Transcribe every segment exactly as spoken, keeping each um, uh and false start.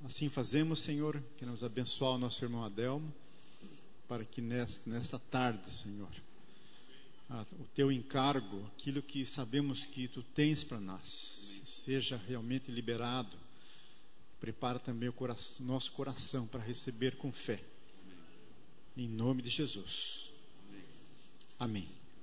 Assim fazemos, Senhor, queremos abençoar o nosso irmão Adelmo, para que nesta, nesta tarde, Senhor, a, o teu encargo, aquilo que sabemos que tu tens para nós, seja realmente liberado. Prepara também o coração, nosso coração para receber com fé. Em nome de Jesus. Amém.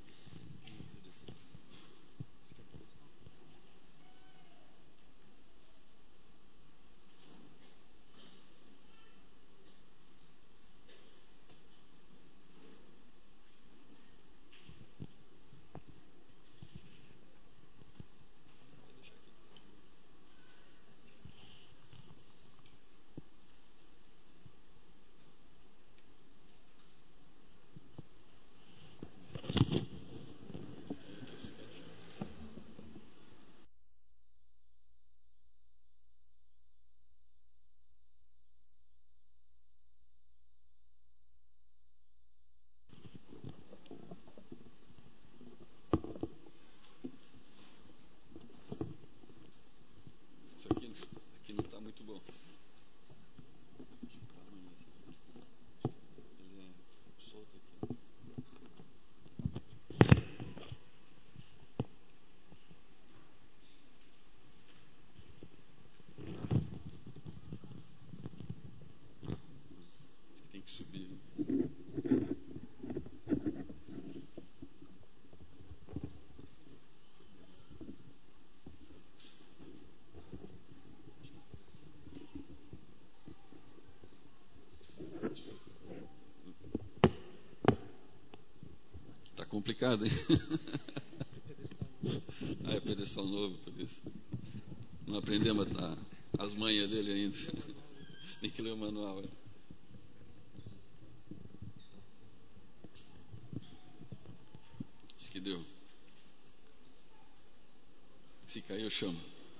Complicado, hein? Ah, é pedestal novo, por isso. Não aprendemos a, as manhas dele ainda. Tem que ler o manual. Hein? Acho que deu. Se cair, eu chamo.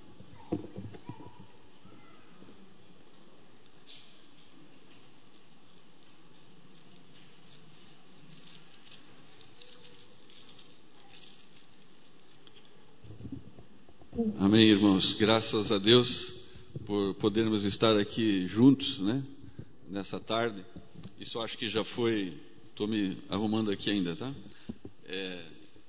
Amém, irmãos. Graças a Deus por podermos estar aqui juntos, né? Nessa tarde. Isso acho que já foi... Estou me arrumando aqui ainda, tá? É...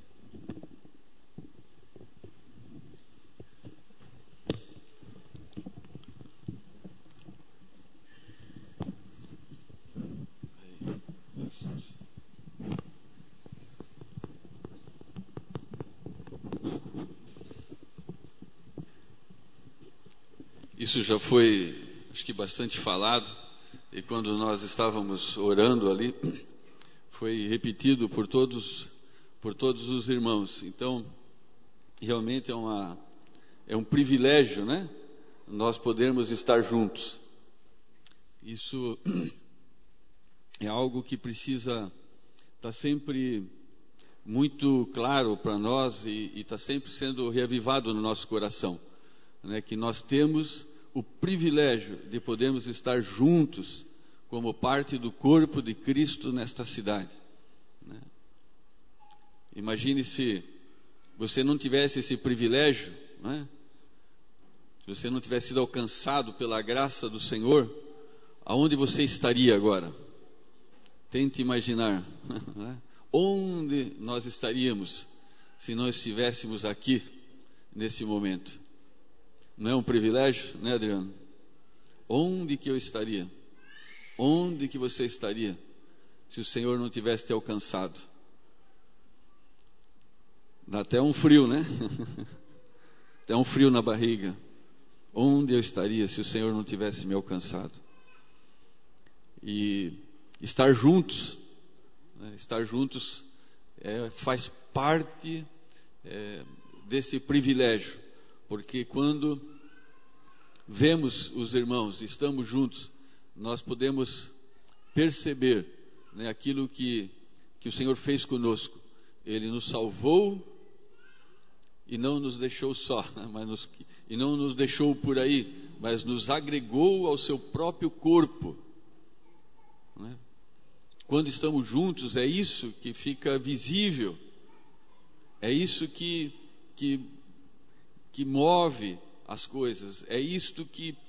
Isso já foi, acho que bastante falado, e quando nós estávamos orando ali, foi repetido por todos, por todos os irmãos. Então, realmente é, uma, é um privilégio, né? Nós podermos estar juntos. Isso é algo que precisa estar sempre muito claro para nós e está sempre sendo reavivado no nosso coração, né? Que nós temos o privilégio de podermos estar juntos como parte do corpo de Cristo nesta cidade, né? Imagine se você não tivesse esse privilégio, né? Se você não tivesse sido alcançado pela graça do Senhor, aonde você estaria agora? Tente imaginar, né? Onde nós estaríamos se nós estivéssemos aqui nesse momento? Não é um privilégio, né, Adriano? Onde que eu estaria? Onde que você estaria se o Senhor não tivesse te alcançado? Dá até um frio, né? Até um frio na barriga. Onde eu estaria se o Senhor não tivesse me alcançado? E estar juntos, né? Estar juntos é, faz parte é, desse privilégio. Porque quando vemos os irmãos, estamos juntos, nós podemos perceber, né, aquilo que, que o Senhor fez conosco. Ele nos salvou e não nos deixou só, né, mas nos, e não nos deixou por aí, mas nos agregou ao seu próprio corpo, né? Quando estamos juntos, é isso que fica visível, é isso que... que que move as coisas, é isto que,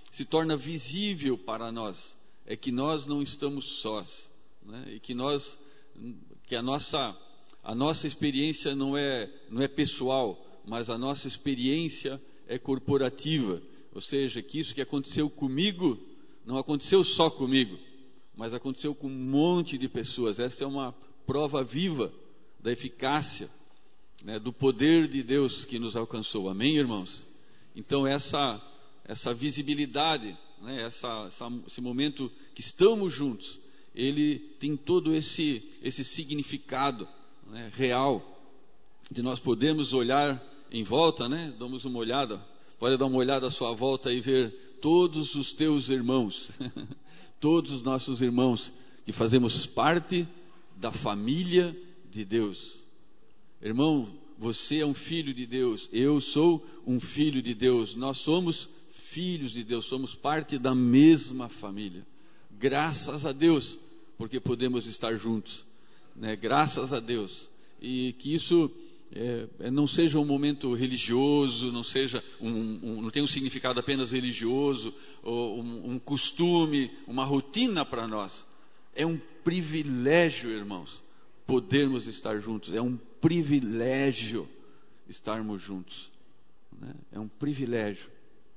se torna visível para nós é que nós não estamos sós, né? E que nós, que a nossa, a nossa experiência não é, não é pessoal, mas a nossa experiência é corporativa, ou seja, que isso que aconteceu comigo não aconteceu só comigo, mas aconteceu com um monte de pessoas. Esta é uma prova viva da eficácia, né, do poder de Deus que nos alcançou. Amém, irmãos? Então essa, essa visibilidade, né, essa, essa, esse momento que estamos juntos, ele tem todo esse, esse significado, né, real, de nós podermos olhar em volta, né? Damos uma olhada, pode dar uma olhada à sua volta e ver todos os teus irmãos, todos os nossos irmãos que fazemos parte da família de Deus. Irmão, você é um filho de Deus, eu sou um filho de Deus, nós somos filhos de Deus, somos parte da mesma família. Graças a Deus, porque podemos estar juntos, né? Graças a Deus. E que isso é, não seja um momento religioso, não seja um, um, não tenha um significado apenas religioso, ou um, um costume, uma rotina para nós. É um privilégio, irmãos, podermos estar juntos. É um privilégio estarmos juntos, né? É um privilégio.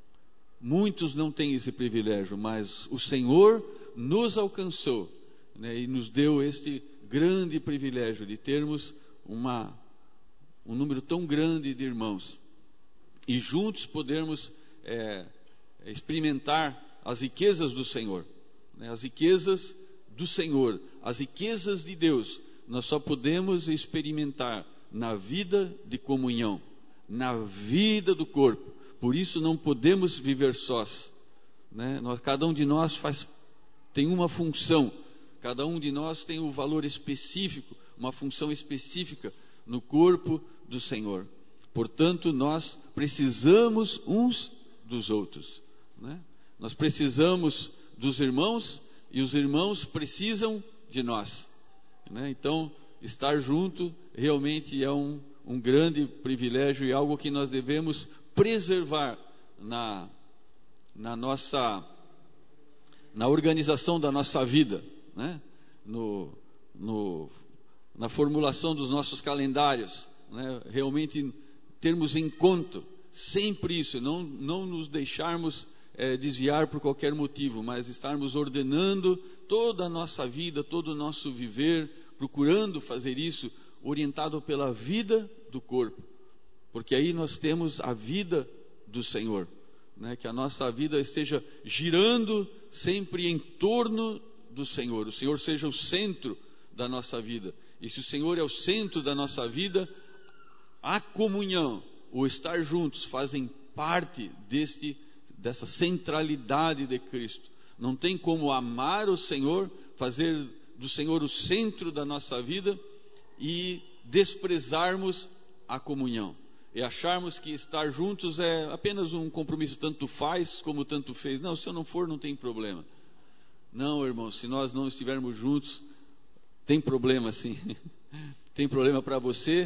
Muitos não têm esse privilégio, mas o Senhor nos alcançou, né, e nos deu este grande privilégio de termos uma, um número tão grande de irmãos e juntos podermos é, experimentar as riquezas do Senhor, né, as riquezas do Senhor, as riquezas de Deus. Nós só podemos experimentar na vida de comunhão, na vida do corpo. Por isso não podemos viver sós, né? Nós, cada um de nós faz, tem uma função, cada um de nós tem um valor específico, uma função específica no corpo do Senhor. Portanto, nós precisamos uns dos outros, né? Nós precisamos dos irmãos e os irmãos precisam de nós, né? Então, estar junto realmente é um, um grande privilégio e algo que nós devemos preservar na, na nossa, na organização da nossa vida, né? no, no, na formulação dos nossos calendários, né? Realmente termos em conta sempre isso, não, não nos deixarmos é, desviar por qualquer motivo, mas estarmos ordenando toda a nossa vida, todo o nosso viver, procurando fazer isso orientado pela vida do corpo. Porque aí nós temos a vida do Senhor, né? Que a nossa vida esteja girando sempre em torno do Senhor. O Senhor seja o centro da nossa vida. E se o Senhor é o centro da nossa vida, a comunhão, o estar juntos, fazem parte deste, dessa centralidade de Cristo. Não tem como amar o Senhor, fazer do Senhor o centro da nossa vida e desprezarmos a comunhão. E acharmos que estar juntos é apenas um compromisso, tanto faz como tanto fez. Não, se eu não for, não tem problema. Não, irmãos, se nós não estivermos juntos, tem problema sim. Tem problema para você,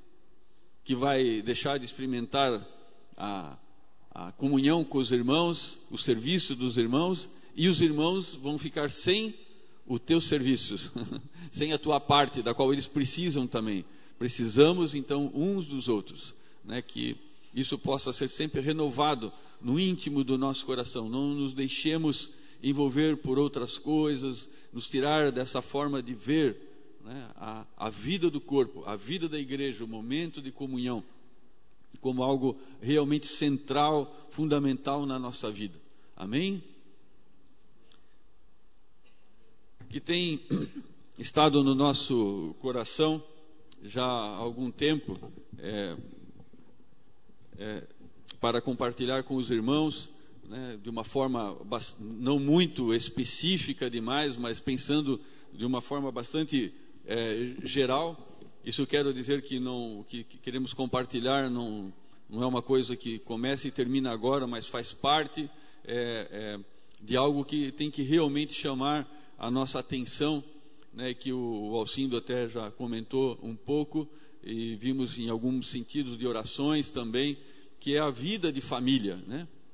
que vai deixar de experimentar a, a comunhão com os irmãos, o serviço dos irmãos, e os irmãos vão ficar sem o teu serviço, sem a tua parte, da qual eles precisam também. Precisamos, então, uns dos outros. Né, que isso possa ser sempre renovado no íntimo do nosso coração. Não nos deixemos envolver por outras coisas, nos tirar dessa forma de ver, né, a, a vida do corpo, a vida da igreja, o momento de comunhão, como algo realmente central, fundamental na nossa vida. Amém? Que tem estado no nosso coração já há algum tempo, é, É, para compartilhar com os irmãos, né, de uma forma não muito específica demais, mas pensando de uma forma bastante é, geral. Isso quero dizer que não, que, que queremos compartilhar não, não é uma coisa que começa e termina agora, mas faz parte é, é, de algo que tem que realmente chamar a nossa atenção, né, que o, o Alcindo até já comentou um pouco, e vimos em alguns sentidos de orações também, que é a vida de família, né?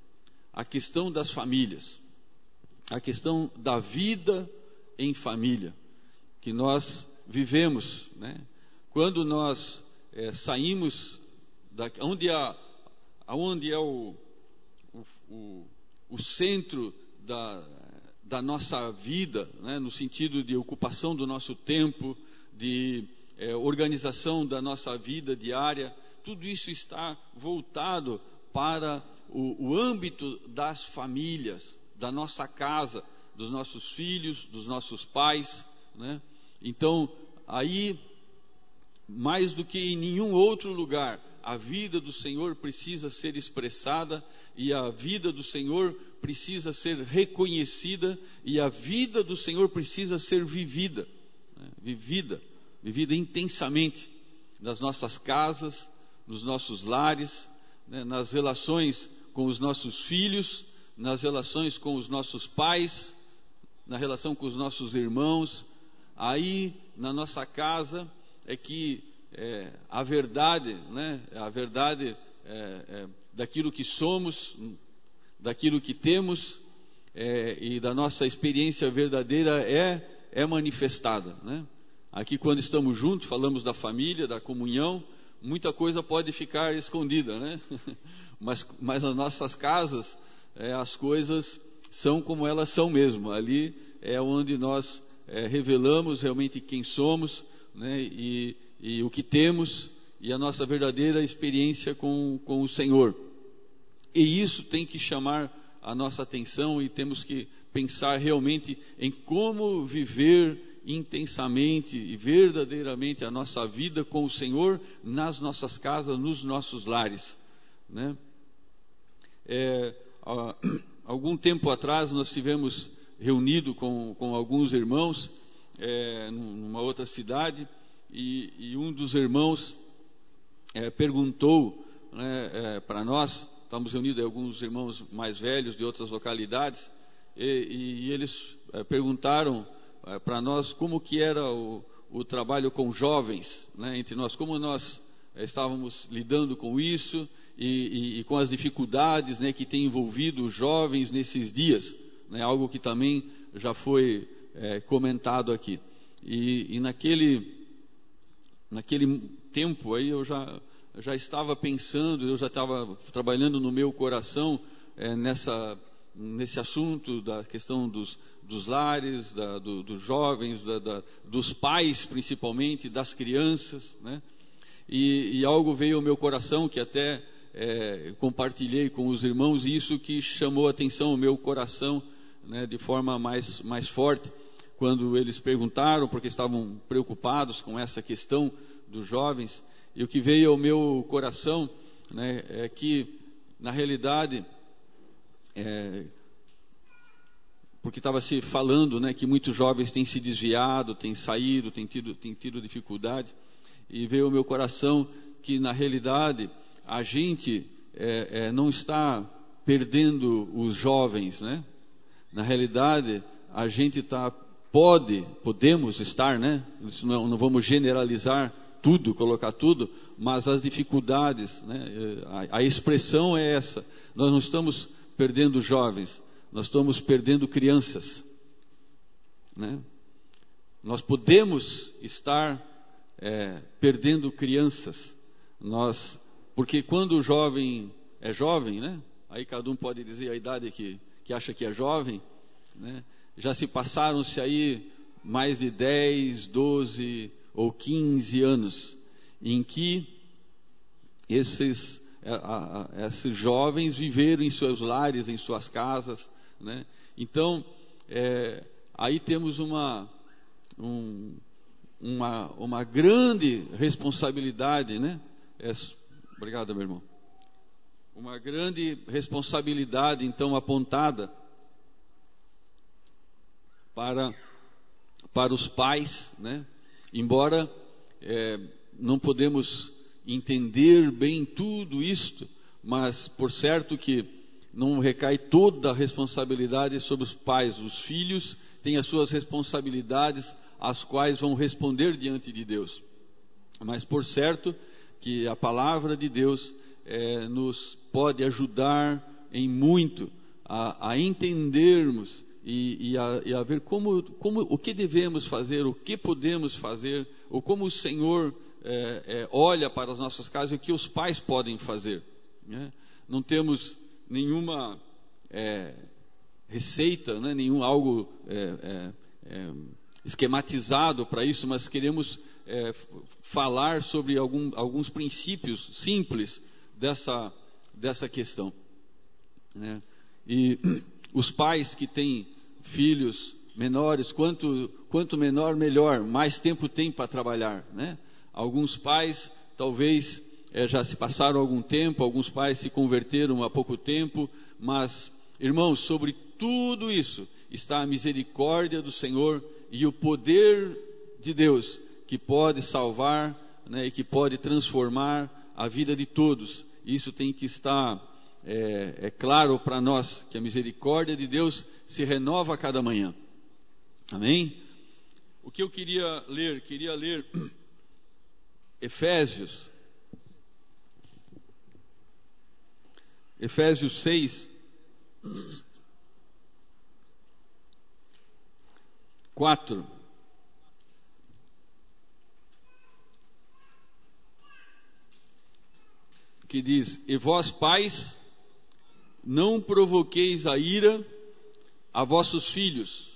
a questão das famílias, a questão da vida em família, que nós vivemos, né? Quando nós é, saímos, da, onde, há, onde é o, o, o, o centro da, da nossa vida, né? No sentido de ocupação do nosso tempo, de é, organização da nossa vida diária, tudo isso está voltado para o, o âmbito das famílias, da nossa casa, dos nossos filhos, dos nossos pais, né? Então, aí, mais do que em nenhum outro lugar, a vida do Senhor precisa ser expressada e a vida do Senhor precisa ser reconhecida e a vida do Senhor precisa ser vivida, né? vivida, vivida intensamente nas nossas casas, nos nossos lares, né? Nas relações com os nossos filhos, nas relações com os nossos pais, na relação com os nossos irmãos. Aí na nossa casa é que é, a verdade, né, a verdade é, é, daquilo que somos, daquilo que temos é, e da nossa experiência verdadeira é, é manifestada, né? Aqui quando estamos juntos, falamos da família, da comunhão, muita coisa pode ficar escondida, né? mas, mas nas nossas casas é, as coisas são como elas são mesmo. Ali é onde nós é, revelamos realmente quem somos, né, e, e o que temos e a nossa verdadeira experiência com, com o Senhor. E isso tem que chamar a nossa atenção e temos que pensar realmente em como viver intensamente e verdadeiramente a nossa vida com o Senhor nas nossas casas, nos nossos lares, né? É, há, algum tempo atrás nós tivemos reunido com, com alguns irmãos é, numa outra cidade e, e um dos irmãos é, perguntou, né, é, para nós, estamos reunidos alguns irmãos mais velhos de outras localidades e, e, e eles é, perguntaram é, para nós como que era o, o trabalho com jovens, né, entre nós, como nós é, estávamos lidando com isso e, e, e com as dificuldades, né, que tem envolvido os jovens nesses dias, né, algo que também já foi é, comentado aqui. E, e naquele, naquele tempo aí eu já, já estava pensando, eu já estava trabalhando no meu coração é, nessa, nesse assunto da questão dos, dos lares, da, do, dos jovens, da, da, dos pais principalmente, das crianças, né? E, e algo veio ao meu coração que até é, compartilhei com os irmãos, e isso que chamou a atenção ao meu coração, né, de forma mais, mais forte, quando eles perguntaram, porque estavam preocupados com essa questão dos jovens, e o que veio ao meu coração, né, é que, na realidade, é, porque estava se falando, né, que muitos jovens têm se desviado, têm saído, têm tido, têm tido dificuldade, e veio ao meu coração que, na realidade, a gente é, é, não está perdendo os jovens, né? Na realidade, a gente tá, pode, podemos estar, né? Isso não, não vamos generalizar tudo, colocar tudo, mas as dificuldades, né? A, a expressão é essa. Nós não estamos perdendo jovens, nós estamos perdendo crianças, né? Nós podemos estar é, perdendo crianças, nós, porque quando o jovem é jovem, né? Aí cada um pode dizer a idade que que acha que é jovem, né? Já se passaram-se aí mais de dez, doze ou quinze anos em que esses, a, a, esses jovens viveram em seus lares, em suas casas, né? Então, é, aí temos uma, um, uma, uma grande responsabilidade, né? É, obrigado, meu irmão. Uma grande responsabilidade, então, apontada para, para os pais, né? Embora é, não podemos entender bem tudo isto, mas por certo que não recai toda a responsabilidade sobre os pais. Os filhos têm as suas responsabilidades, as quais vão responder diante de Deus. Mas por certo que a palavra de Deus É, nos pode ajudar em muito, a, a entendermos e, e, a, e a ver como, como, o que devemos fazer, o que podemos fazer, ou como o Senhor é, é, olha para as nossas casas e o que os pais podem fazer, né? Não temos nenhuma é, receita, né? Nenhum algo é, é, é, esquematizado para isso, mas queremos é, falar sobre algum, alguns princípios simples dessa, dessa questão, né? E os pais que têm filhos menores, quanto, quanto menor, melhor, mais tempo tem para trabalhar, né? Alguns pais talvez é, já se passaram algum tempo, alguns pais se converteram há pouco tempo, mas, irmãos, sobre tudo isso está a misericórdia do Senhor e o poder de Deus, que pode salvar, né, e que pode transformar a vida de todos. Isso tem que estar é, é claro para nós, que a misericórdia de Deus se renova a cada manhã. Amém? O que eu queria ler? Queria ler Efésios. Efésios seis. quatro. Que diz: e vós, pais, não provoqueis a ira a vossos filhos,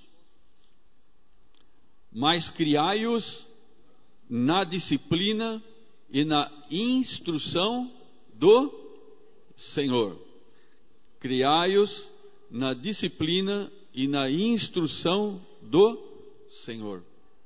mas criai-os na disciplina e na instrução do Senhor. Criai-os na disciplina e na instrução do Senhor.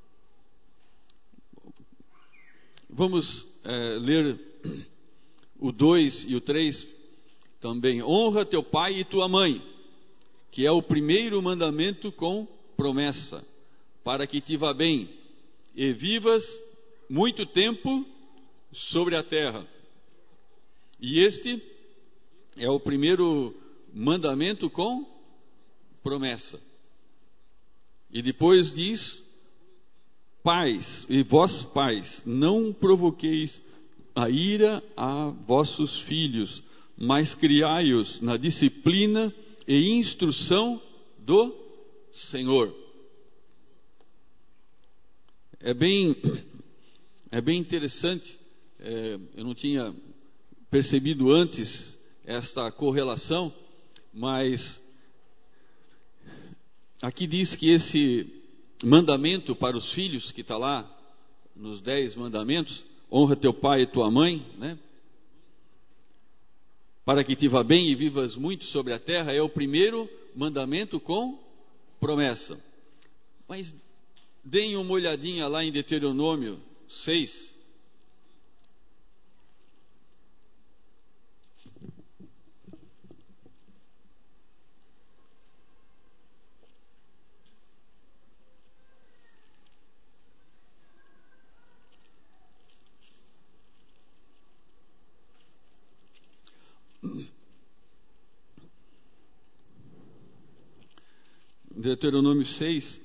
Vamos é, ler o dois e o três também. Honra teu pai e tua mãe, que é o primeiro mandamento com promessa, para que te vá bem e vivas muito tempo sobre a terra. E este é o primeiro mandamento com promessa. E depois diz: pais, e vós pais, não provoqueis a ira a vossos filhos, mas criai-os na disciplina e instrução do Senhor. É bem, é bem interessante, é, eu não tinha percebido antes esta correlação, mas aqui diz que esse mandamento para os filhos, que está lá nos dez mandamentos, honra teu pai e tua mãe, né? Para que te vá bem e vivas muito sobre a terra, é o primeiro mandamento com promessa. Mas deem uma olhadinha lá em Deuteronômio seis. Deuteronômio seis.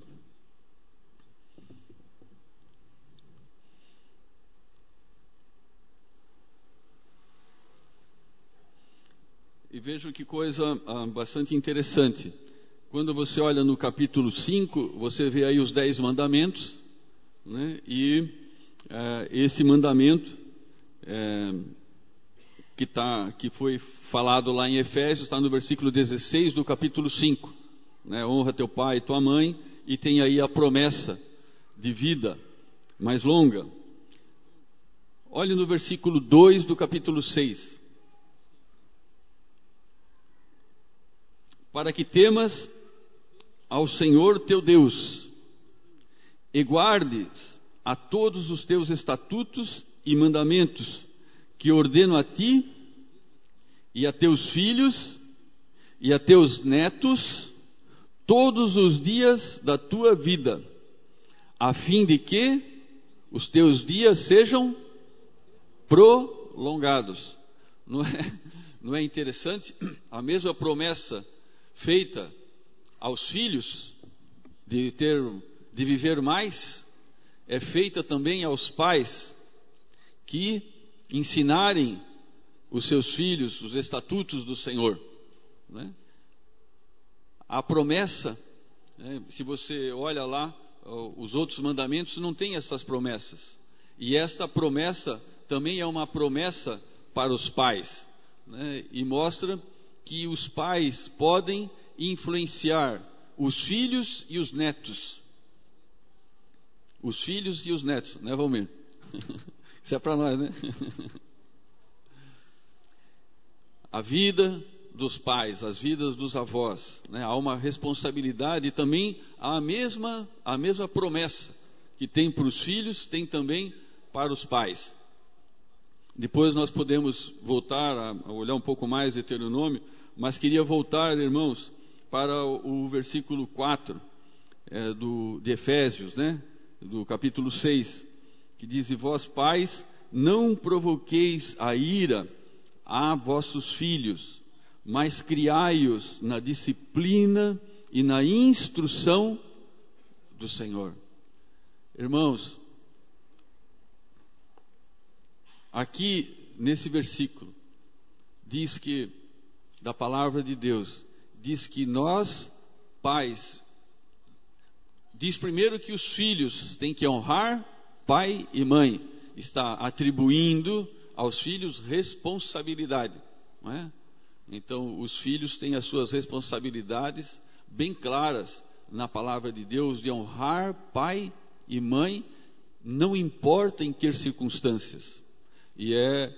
E vejam que coisa ah, bastante interessante. Quando você olha no capítulo cinco, você vê aí os dez mandamentos, né? E eh, esse mandamento eh, que, tá, que foi falado lá em Efésios, está no versículo dezesseis do capítulo cinco. Né? Honra teu pai e tua mãe, e tem aí a promessa de vida mais longa. Olhe no versículo dois do capítulo seis. Para que temas ao Senhor teu Deus, e guardes a todos os teus estatutos e mandamentos, que ordeno a ti, e a teus filhos, e a teus netos, todos os dias da tua vida, a fim de que os teus dias sejam prolongados. Não é, não é interessante? A mesma promessa feita aos filhos de ter, de viver mais, é feita também aos pais, que ensinarem os seus filhos, os estatutos do Senhor, né? A promessa, né, se você olha lá, os outros mandamentos não têm essas promessas. E esta promessa também é uma promessa para os pais, né? E mostra que os pais podem influenciar os filhos e os netos. Os filhos e os netos, né, Valmir? Isso é para nós, né? A vida dos pais, as vidas dos avós, né? Há uma responsabilidade e também há a mesma, a mesma promessa que tem para os filhos, tem também para os pais. Depois nós podemos voltar a, a olhar um pouco mais de Deuteronômio, mas queria voltar, irmãos, para o, o versículo quatro é, do, de Efésios, né? Do capítulo seis, que diz: e vós pais, não provoqueis a ira a vossos filhos, mas criai-os na disciplina e na instrução do Senhor. Irmãos, aqui nesse versículo, diz que, da palavra de Deus, diz que nós, pais, diz primeiro que os filhos têm que honrar pai e mãe, está atribuindo aos filhos responsabilidade, não é? Então, os filhos têm as suas responsabilidades bem claras na palavra de Deus, de honrar pai e mãe, não importa em que circunstâncias. E é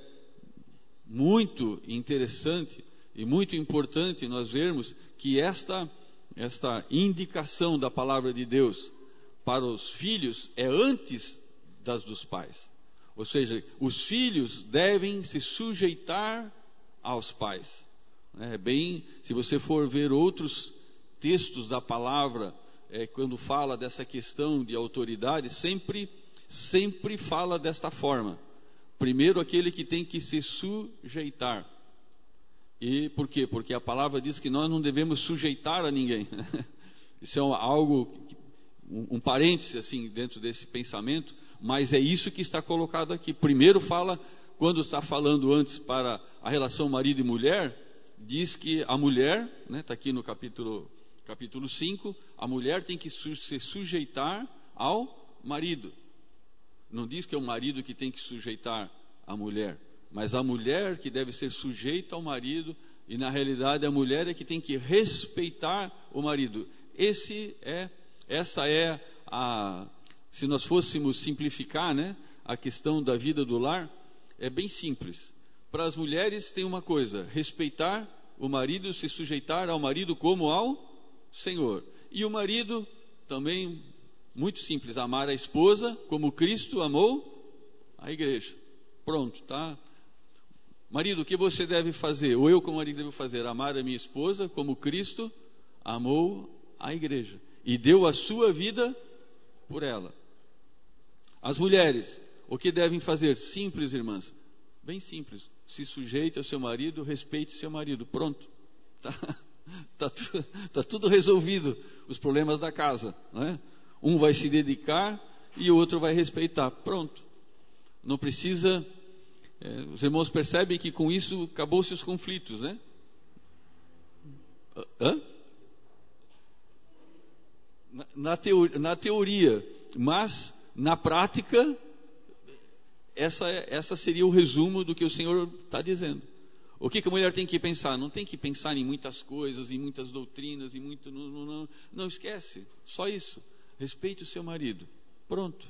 muito interessante e muito importante nós vermos que esta, esta indicação da palavra de Deus para os filhos é antes das dos pais. Ou seja, os filhos devem se sujeitar aos pais. É bem, se você for ver outros textos da palavra, é, quando fala dessa questão de autoridade, sempre, sempre fala desta forma. Primeiro aquele que tem que se sujeitar. E por quê? Porque a palavra diz que nós não devemos sujeitar a ninguém. Isso é algo, um, um parêntese assim dentro desse pensamento, mas é isso que está colocado aqui. Primeiro fala, quando está falando antes para a relação marido e mulher, diz que a mulher, né, está aqui no capítulo, capítulo cinco, a mulher tem que su- se sujeitar ao marido. Não diz que é o marido que tem que sujeitar a mulher, mas a mulher que deve ser sujeita ao marido, e na realidade a mulher é que tem que respeitar o marido. Esse é, essa é a, se nós fôssemos simplificar, né, a questão da vida do lar, é bem simples. Para as mulheres tem uma coisa: respeitar o marido, se sujeitar ao marido como ao Senhor. E o marido também, muito simples, amar a esposa como Cristo amou a igreja. Pronto, tá? Marido, o que você deve fazer? Ou eu como marido devo fazer? Amar a minha esposa como Cristo amou a igreja e deu a sua vida por ela. As mulheres, o que devem fazer? Simples, irmãs, bem simples. Se sujeite ao seu marido, respeite seu marido. Pronto. Tá, tá, tu, tá tudo resolvido, os problemas da casa, não é? Um vai se dedicar e o outro vai respeitar. Pronto. Não precisa... É, os irmãos percebem que com isso acabou-se os conflitos, né? Hã? Na, na, teoria, na teoria, mas na prática... Essa, essa seria o resumo do que o Senhor está dizendo. O que, que a mulher tem que pensar? Não tem que pensar em muitas coisas, em muitas doutrinas, em muito, não, não, não, não esquece, só isso. Respeite o seu marido. Pronto.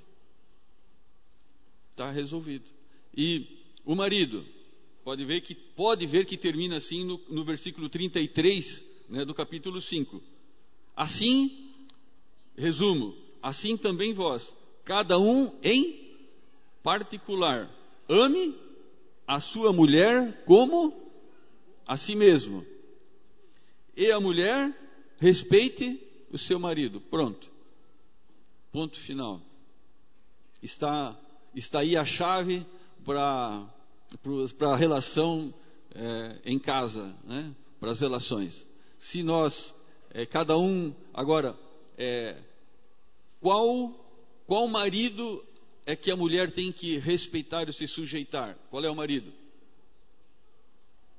Está resolvido. E o marido, pode ver que, pode ver que termina assim no, no versículo trinta e três, né, do capítulo cinco. Assim, resumo, assim também vós, cada um em particular, ame a sua mulher como a si mesmo. E a mulher respeite o seu marido. Pronto. Ponto final. Está, está aí a chave para para a relação é, em casa, né? Para as relações. Se nós, é, cada um, agora, é, qual, qual marido é que a mulher tem que respeitar ou se sujeitar? Qual é o marido?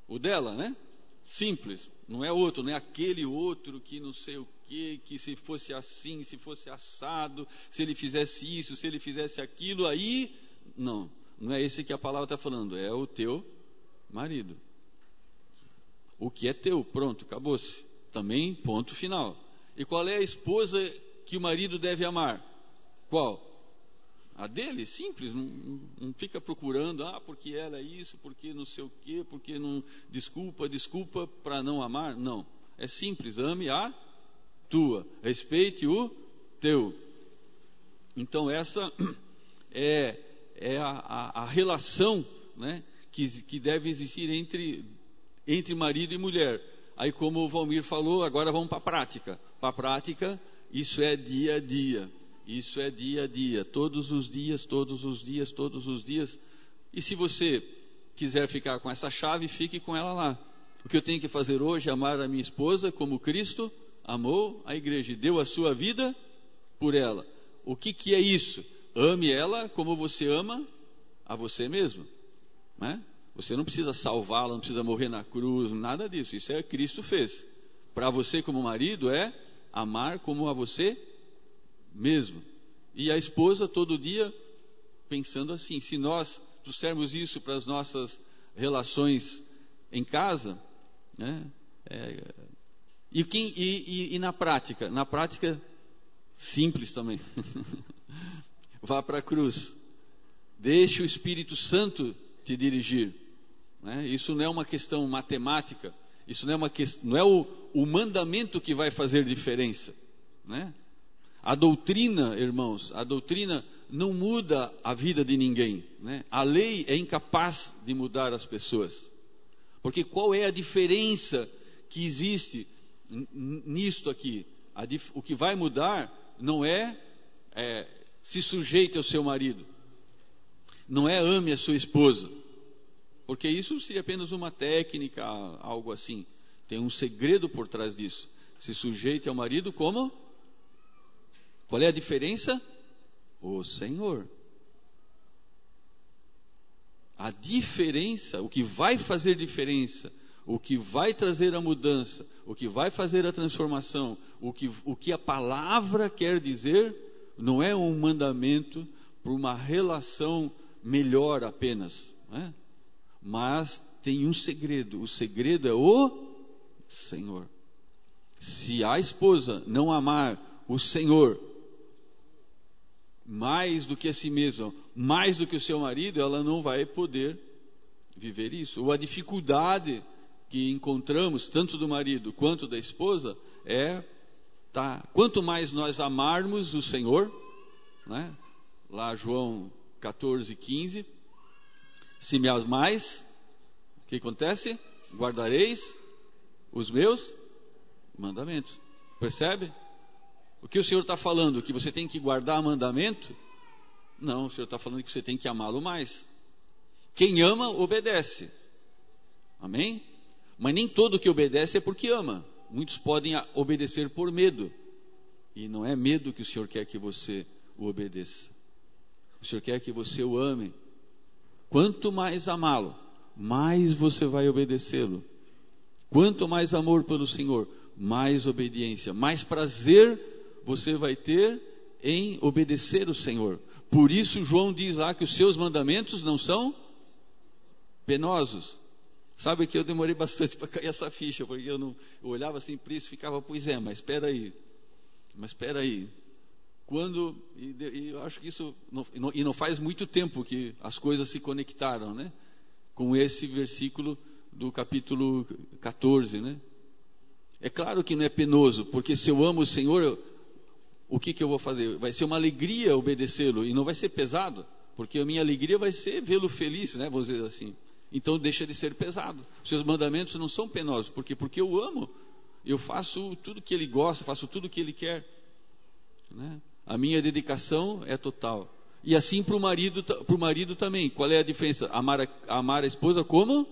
o dela, né? Simples, não é outro, não é aquele outro que não sei o que, que se fosse assim, se fosse assado, se ele fizesse isso, se ele fizesse aquilo, aí, não, não é esse que a palavra está falando, é o teu marido. O que é teu, pronto, acabou-se. Também, ponto final. E qual é a esposa que o marido deve amar? Qual? A dele, simples, não, não fica procurando, ah, porque ela é isso, porque não sei o quê, porque não, desculpa, desculpa para não amar. Não, é simples, ame a tua, respeite o teu. Então essa é, é a, a, a relação, né, que, que deve existir entre, entre marido e mulher. Aí, como o Valmir falou, agora vamos para a prática. Para a prática, isso é dia a dia. Isso é dia a dia, todos os dias, todos os dias, todos os dias. E se você quiser ficar com essa chave, fique com ela lá. O que eu tenho que fazer hoje é amar a minha esposa como Cristo amou a igreja e deu a sua vida por ela. O que, que é isso? Ame ela como você ama a você mesmo, né? Você não precisa salvá-la, não precisa morrer na cruz, nada disso. Isso é Cristo fez. Para você como marido é amar como a você mesmo. E a esposa todo dia pensando assim, se nós trouxermos isso para as nossas relações em casa, né? É, e, quem, e, e, e na prática? Na prática, simples também. Vá para a cruz. Deixe o Espírito Santo te dirigir. Né? Isso não é uma questão matemática. Isso não é, uma que, não é o, o mandamento que vai fazer diferença. Né? A doutrina, irmãos, a doutrina não muda a vida de ninguém, né? A lei é incapaz de mudar as pessoas. Porque qual é a diferença que existe nisto aqui? A, o que vai mudar não é, é se sujeite ao seu marido, não é ame a sua esposa, porque isso seria apenas uma técnica, algo assim. Tem um segredo por trás disso. Se sujeite ao marido como? Qual é a diferença? O Senhor. A diferença, o que vai fazer diferença, o que vai trazer a mudança, o que vai fazer a transformação, o que, o que a palavra quer dizer, não é um mandamento para uma relação melhor apenas, né? Mas tem um segredo, o segredo é o Senhor. Se a esposa não amar o Senhor mais do que a si mesma, mais do que o seu marido, ela não vai poder viver isso. Ou a dificuldade que encontramos, tanto do marido quanto da esposa, é, tá, quanto mais nós amarmos o Senhor, né? Lá João catorze, quinze, se me amais, o que acontece? Guardareis os meus mandamentos. Percebe? O que o Senhor está falando? Que você tem que guardar mandamento? Não, o Senhor está falando que você tem que amá-lo mais. Quem ama, obedece. Amém? Mas nem todo que obedece é porque ama. Muitos podem obedecer por medo. E não é medo que o Senhor quer que você o obedeça. O Senhor quer que você o ame. Quanto mais amá-lo, mais você vai obedecê-lo. Quanto mais amor pelo Senhor, mais obediência, mais prazer você vai ter em obedecer o Senhor. Por isso João diz lá que os seus mandamentos não são penosos. Sabe que eu demorei bastante para cair essa ficha, porque eu, não, eu olhava assim para isso e ficava, pois é, mas espera aí, mas espera aí. Quando, e, e eu acho que isso, não, e não faz muito tempo que as coisas se conectaram, né? Com esse versículo do capítulo catorze, né? É claro que não é penoso, porque se eu amo o Senhor, eu, o que, que eu vou fazer? Vai ser uma alegria obedecê-lo, e não vai ser pesado, porque a minha alegria vai ser vê-lo feliz, né? Vamos dizer assim. Então deixa de ser pesado. Os seus mandamentos não são penosos, porque porque eu amo, eu faço tudo que Ele gosta, faço tudo que Ele quer, né? A minha dedicação é total. E assim para o marido, para o marido também. Qual é a diferença? Amar a, amar a esposa como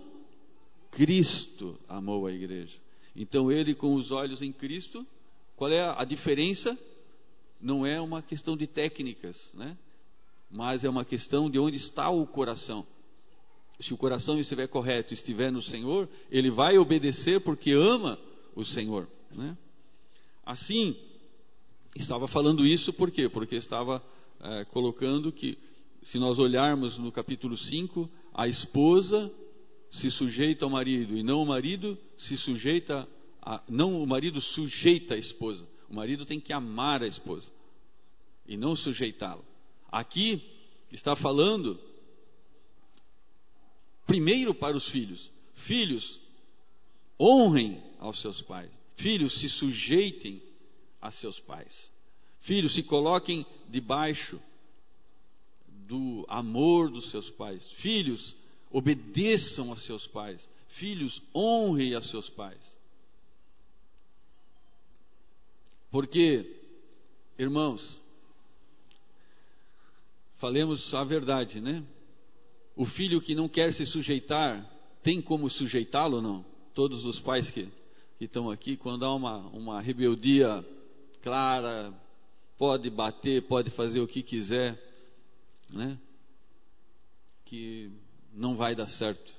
Cristo amou a igreja. Então ele com os olhos em Cristo, qual é a, a diferença? Não é uma questão de técnicas, né? Mas é uma questão de onde está o coração. se o coração estiver correto, estiver no Senhor, ele vai obedecer porque ama o Senhor, né? Assim, estava falando isso por quê? Porque estava é, colocando que, se nós olharmos no capítulo cinco, a esposa se sujeita ao marido, e não o marido se sujeita a, não o marido sujeita a esposa. O marido tem que amar a esposa e não sujeitá-la. Aqui está falando primeiro para os filhos. Filhos, honrem aos seus pais. Filhos, se sujeitem a seus pais. Filhos, se coloquem debaixo do amor dos seus pais. Filhos, obedeçam a seus pais. Filhos, honrem a seus pais. Porque, irmãos, falemos a verdade, né? O filho que não quer se sujeitar, tem como sujeitá-lo ou não? Todos os pais que, que estão aqui, quando há uma, uma rebeldia clara, pode bater, pode fazer o que quiser, né? Que não vai dar certo.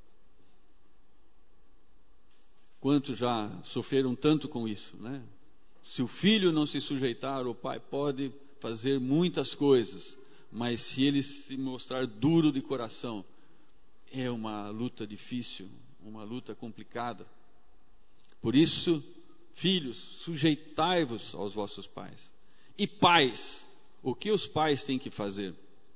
Quantos já sofreram tanto com isso, né? Se o filho não se sujeitar, o pai pode fazer muitas coisas, mas se ele se mostrar duro de coração, é uma luta difícil, uma luta complicada. Por isso, filhos, sujeitai-vos aos vossos pais. E pais, o que os pais têm que fazer?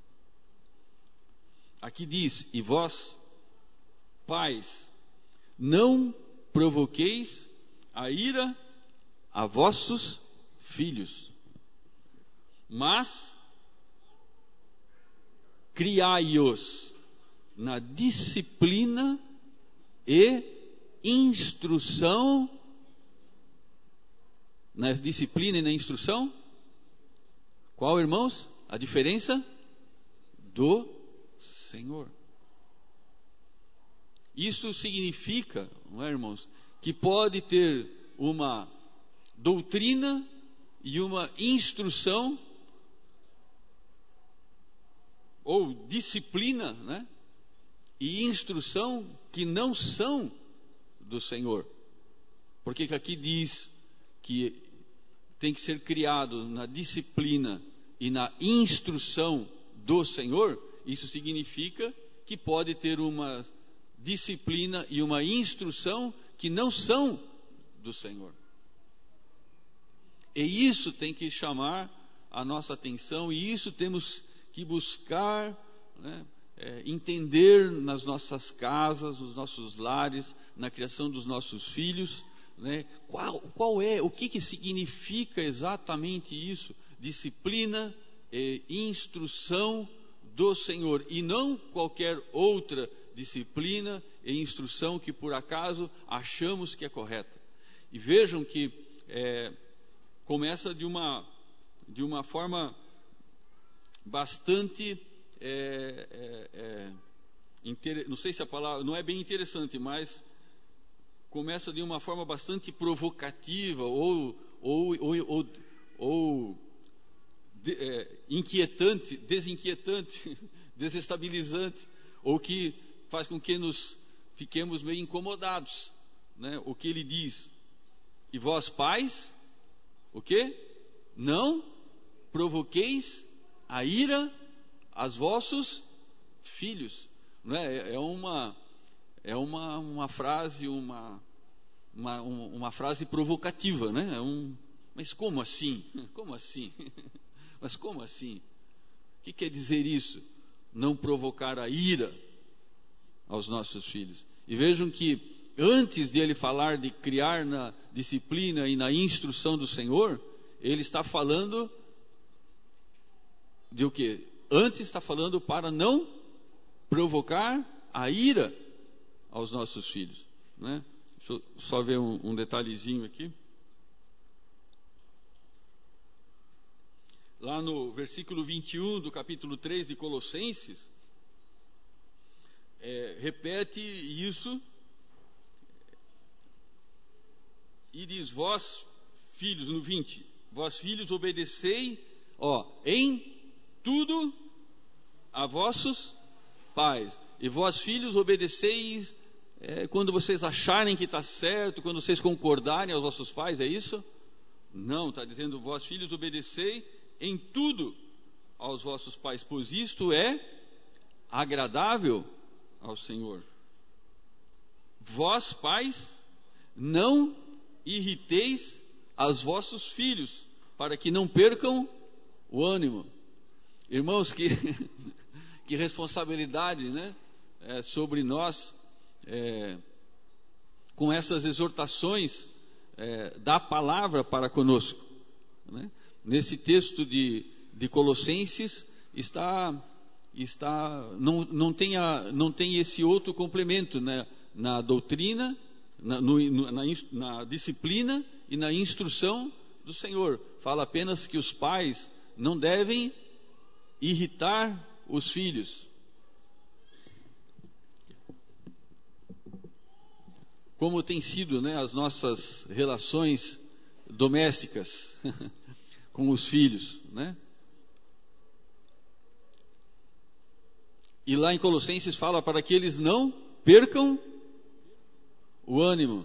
Aqui diz, e vós, pais, não provoqueis a ira a vossos filhos, mas criai-os na disciplina e instrução. Na disciplina e na instrução? Qual, irmãos? A diferença? Do Senhor. Isso significa, não é, irmãos, que pode ter uma doutrina e uma instrução ou disciplina, né? E instrução que não são do Senhor. Porque aqui diz que tem que ser criado na disciplina e na instrução do Senhor. Isso significa que pode ter uma disciplina e uma instrução que não são do Senhor. E isso tem que chamar a nossa atenção, e isso temos que buscar, né, é, entender nas nossas casas, nos nossos lares, na criação dos nossos filhos, né, qual, qual é, o que, que significa exatamente isso? Disciplina e instrução do Senhor, e não qualquer outra disciplina e instrução que por acaso achamos que é correta. E vejam que é, começa de uma, de uma forma bastante, é, é, é, inter... não sei se a palavra, não é bem interessante, mas começa de uma forma bastante provocativa ou, ou, ou, ou, ou de, é, inquietante, desinquietante, desestabilizante, ou que faz com que nos fiquemos meio incomodados, né? O que ele diz: e vós pais, o quê? Não provoqueis a ira aos vossos filhos. Não é? É uma, é uma, uma frase, uma, uma, uma frase provocativa, né? É um, mas como assim? Como assim? Mas como assim? O que quer dizer isso? Não provocar a ira aos nossos filhos. E vejam que antes de ele falar de criar na disciplina e na instrução do Senhor, ele está falando de o quê? Antes está falando para não provocar a ira aos nossos filhos, né? Deixa eu só ver um, um detalhezinho aqui. Lá no versículo vinte e um do capítulo três de Colossenses, é, repete isso e diz: vós filhos, no vinte, vós filhos obedecei, ó, em tudo a vossos pais. E vós, filhos, obedeceis é, quando vocês acharem que está certo, quando vocês concordarem aos vossos pais, é isso? Não, está dizendo, vós, filhos, obedecei em tudo aos vossos pais, pois isto é agradável ao Senhor. Vós, pais, não irriteis aos vossos filhos, para que não percam o ânimo. Irmãos, que, que responsabilidade, né? É, sobre nós, é, com essas exortações é, da palavra para conosco, né? Nesse texto de, de Colossenses está, está não, não, tem a, não tem esse outro complemento, né? Na doutrina, na, no, na, na disciplina e na instrução do Senhor. Fala apenas que os pais não devem irritar os filhos. Como tem sido, né, as nossas relações domésticas com os filhos, né? E lá em Colossenses fala para que eles não percam o ânimo.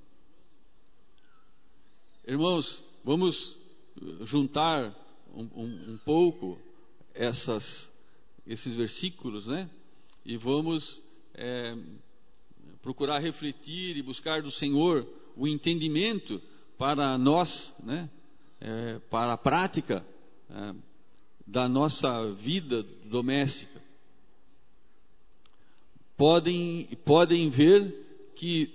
Irmãos, vamos juntar um, um, um pouco essas, esses versículos, né? E vamos é, procurar refletir e buscar do Senhor o entendimento para nós, né? É, para a prática é, da nossa vida doméstica. Podem, podem ver que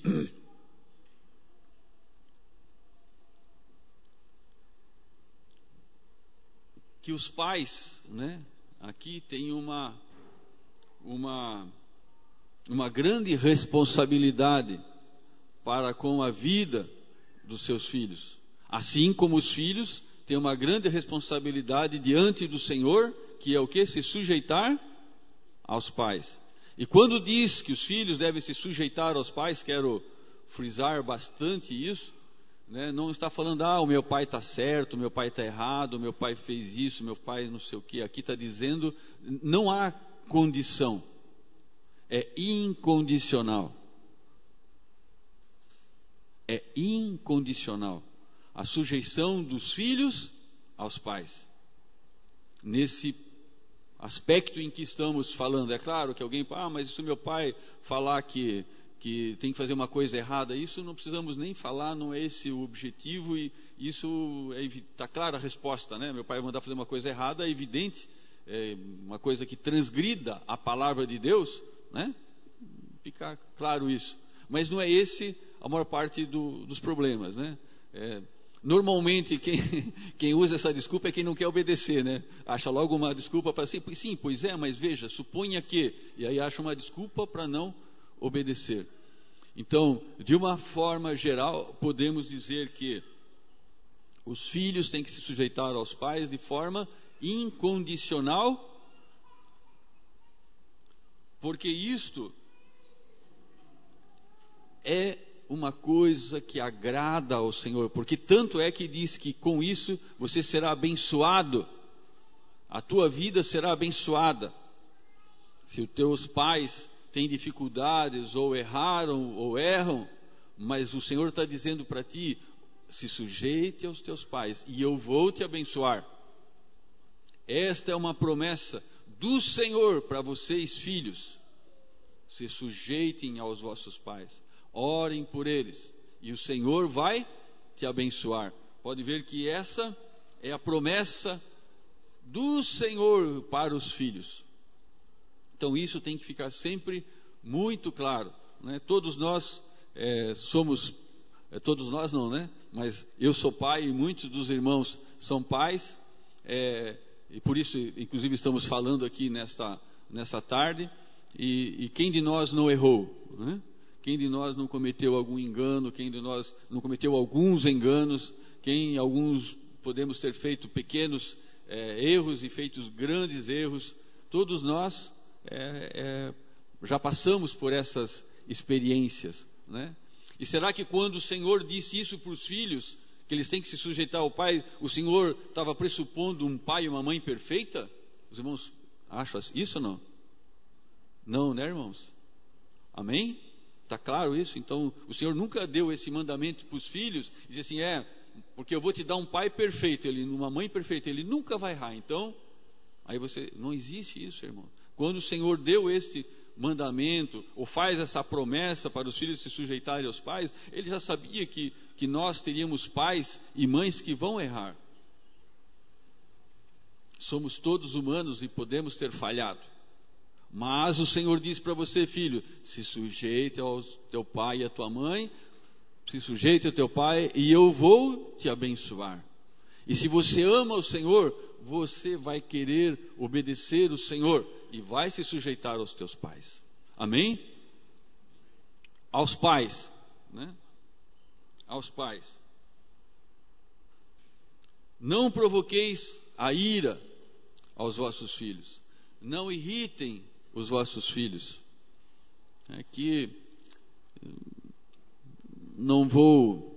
que os pais, né, aqui tem uma uma uma grande responsabilidade para com a vida dos seus filhos, assim como os filhos têm uma grande responsabilidade diante do Senhor, que é o que? Se sujeitar aos pais. E quando diz que os filhos devem se sujeitar aos pais, quero frisar bastante isso, né? Não está falando, ah, o meu pai está certo, o meu pai está errado, o meu pai fez isso, o meu pai não sei o que. Aqui está dizendo, não há condição, é incondicional. É incondicional a sujeição dos filhos aos pais. Nesse aspecto em que estamos falando, é claro que alguém, ah, mas se o meu pai falar que, que tem que fazer uma coisa errada, isso não precisamos nem falar, não é esse o objetivo, e isso está é, clara a resposta, né? Meu pai vai mandar fazer uma coisa errada, é evidente, é uma coisa que transgrida a palavra de Deus, né? Fica claro isso. Mas não é esse a maior parte do, dos problemas, né? É, normalmente quem, quem usa essa desculpa é quem não quer obedecer, né? Acha logo uma desculpa para assim, sim, pois é, mas veja, suponha que, e aí acha uma desculpa para não obedecer. Então, de uma forma geral, podemos dizer que os filhos têm que se sujeitar aos pais de forma incondicional, porque isto é uma coisa que agrada ao Senhor, porque tanto é que diz que com isso você será abençoado, a tua vida será abençoada. Se os teus pais têm dificuldades, ou erraram, ou erram, mas o Senhor está dizendo para ti, se sujeite aos teus pais, e eu vou te abençoar. Esta é uma promessa do Senhor para vocês, filhos. Se sujeitem aos vossos pais. Orem por eles, e o Senhor vai te abençoar. Pode ver que essa é a promessa do Senhor para os filhos. Então isso tem que ficar sempre muito claro, né? Todos nós é, somos, é, todos nós não, né? Mas eu sou pai e muitos dos irmãos são pais, é, e por isso, inclusive, estamos falando aqui nesta, nessa tarde. E, e quem de nós não errou, né? Quem de nós não cometeu algum engano? Quem de nós não cometeu alguns enganos? Quem, alguns, podemos ter feito pequenos é, erros e feitos grandes erros? Todos nós é, é, já passamos por essas experiências, né? E será que quando o Senhor disse isso para os filhos, que eles têm que se sujeitar ao pai, o Senhor estava pressupondo um pai e uma mãe perfeita? Os irmãos acham isso ou não? Não, né, irmãos? Amém? Está claro isso? Então, o Senhor nunca deu esse mandamento para os filhos, e diz assim, é, porque eu vou te dar um pai perfeito, ele, uma mãe perfeita, ele nunca vai errar. Então, aí você, não existe isso, irmão. Quando o Senhor deu este mandamento, ou faz essa promessa para os filhos se sujeitarem aos pais, ele já sabia que, que nós teríamos pais e mães que vão errar. Somos todos humanos e podemos ter falhado. Mas o Senhor diz para você, filho, se sujeite ao teu pai e à tua mãe, se sujeite ao teu pai e eu vou te abençoar. E se você ama o Senhor, você vai querer obedecer o Senhor e vai se sujeitar aos teus pais. Amém? Aos pais, né? Aos pais. Não provoqueis a ira aos vossos filhos. Não irritem os vossos filhos. Aqui não vou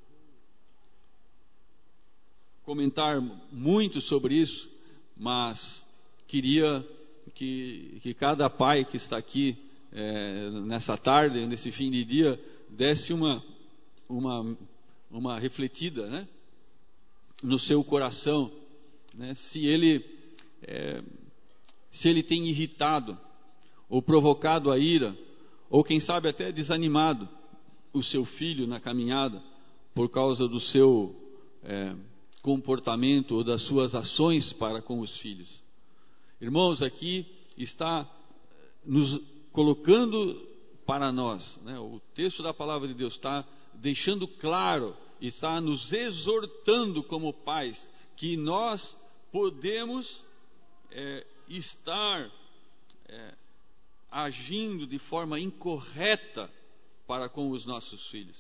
comentar muito sobre isso, mas queria que, que cada pai que está aqui é, nessa tarde, nesse fim de dia, desse uma, uma, uma refletida, né, no seu coração, né, se ele é, se ele tem irritado ou provocado a ira, ou quem sabe até desanimado o seu filho na caminhada por causa do seu é, comportamento ou das suas ações para com os filhos. Irmãos, aqui está nos colocando para nós, né, o texto da palavra de Deus está deixando claro, está nos exortando como pais, que nós podemos é, estar é, agindo de forma incorreta para com os nossos filhos.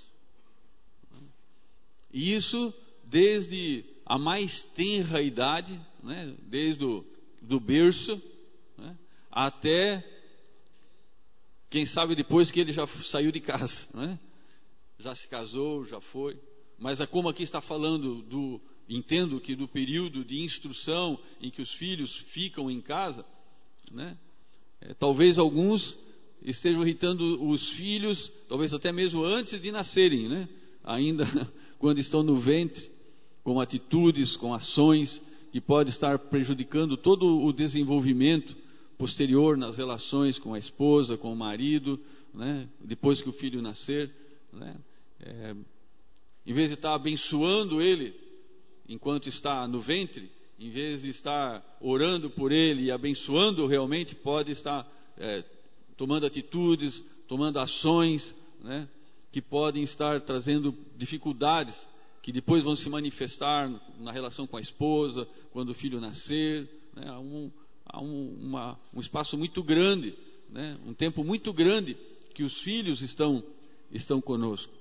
E isso desde a mais tenra idade, né, desde o do berço, né, até, quem sabe, depois que ele já saiu de casa, né, já se casou, já foi. Mas é como aqui está falando do... Entendo que do período de instrução em que os filhos ficam em casa, né, é, talvez alguns estejam irritando os filhos, talvez até mesmo antes de nascerem, né, ainda quando estão no ventre, com atitudes, com ações que podem estar prejudicando todo o desenvolvimento posterior nas relações com a esposa, com o marido, né, depois que o filho nascer, né, é, em vez de estar abençoando ele enquanto está no ventre, em vez de estar orando por ele e abençoando realmente, pode estar é, tomando atitudes, tomando ações, né, que podem estar trazendo dificuldades, que depois vão se manifestar na relação com a esposa, quando o filho nascer, né, há, um, há um, uma, um espaço muito grande, né, um tempo muito grande que os filhos estão, estão conosco.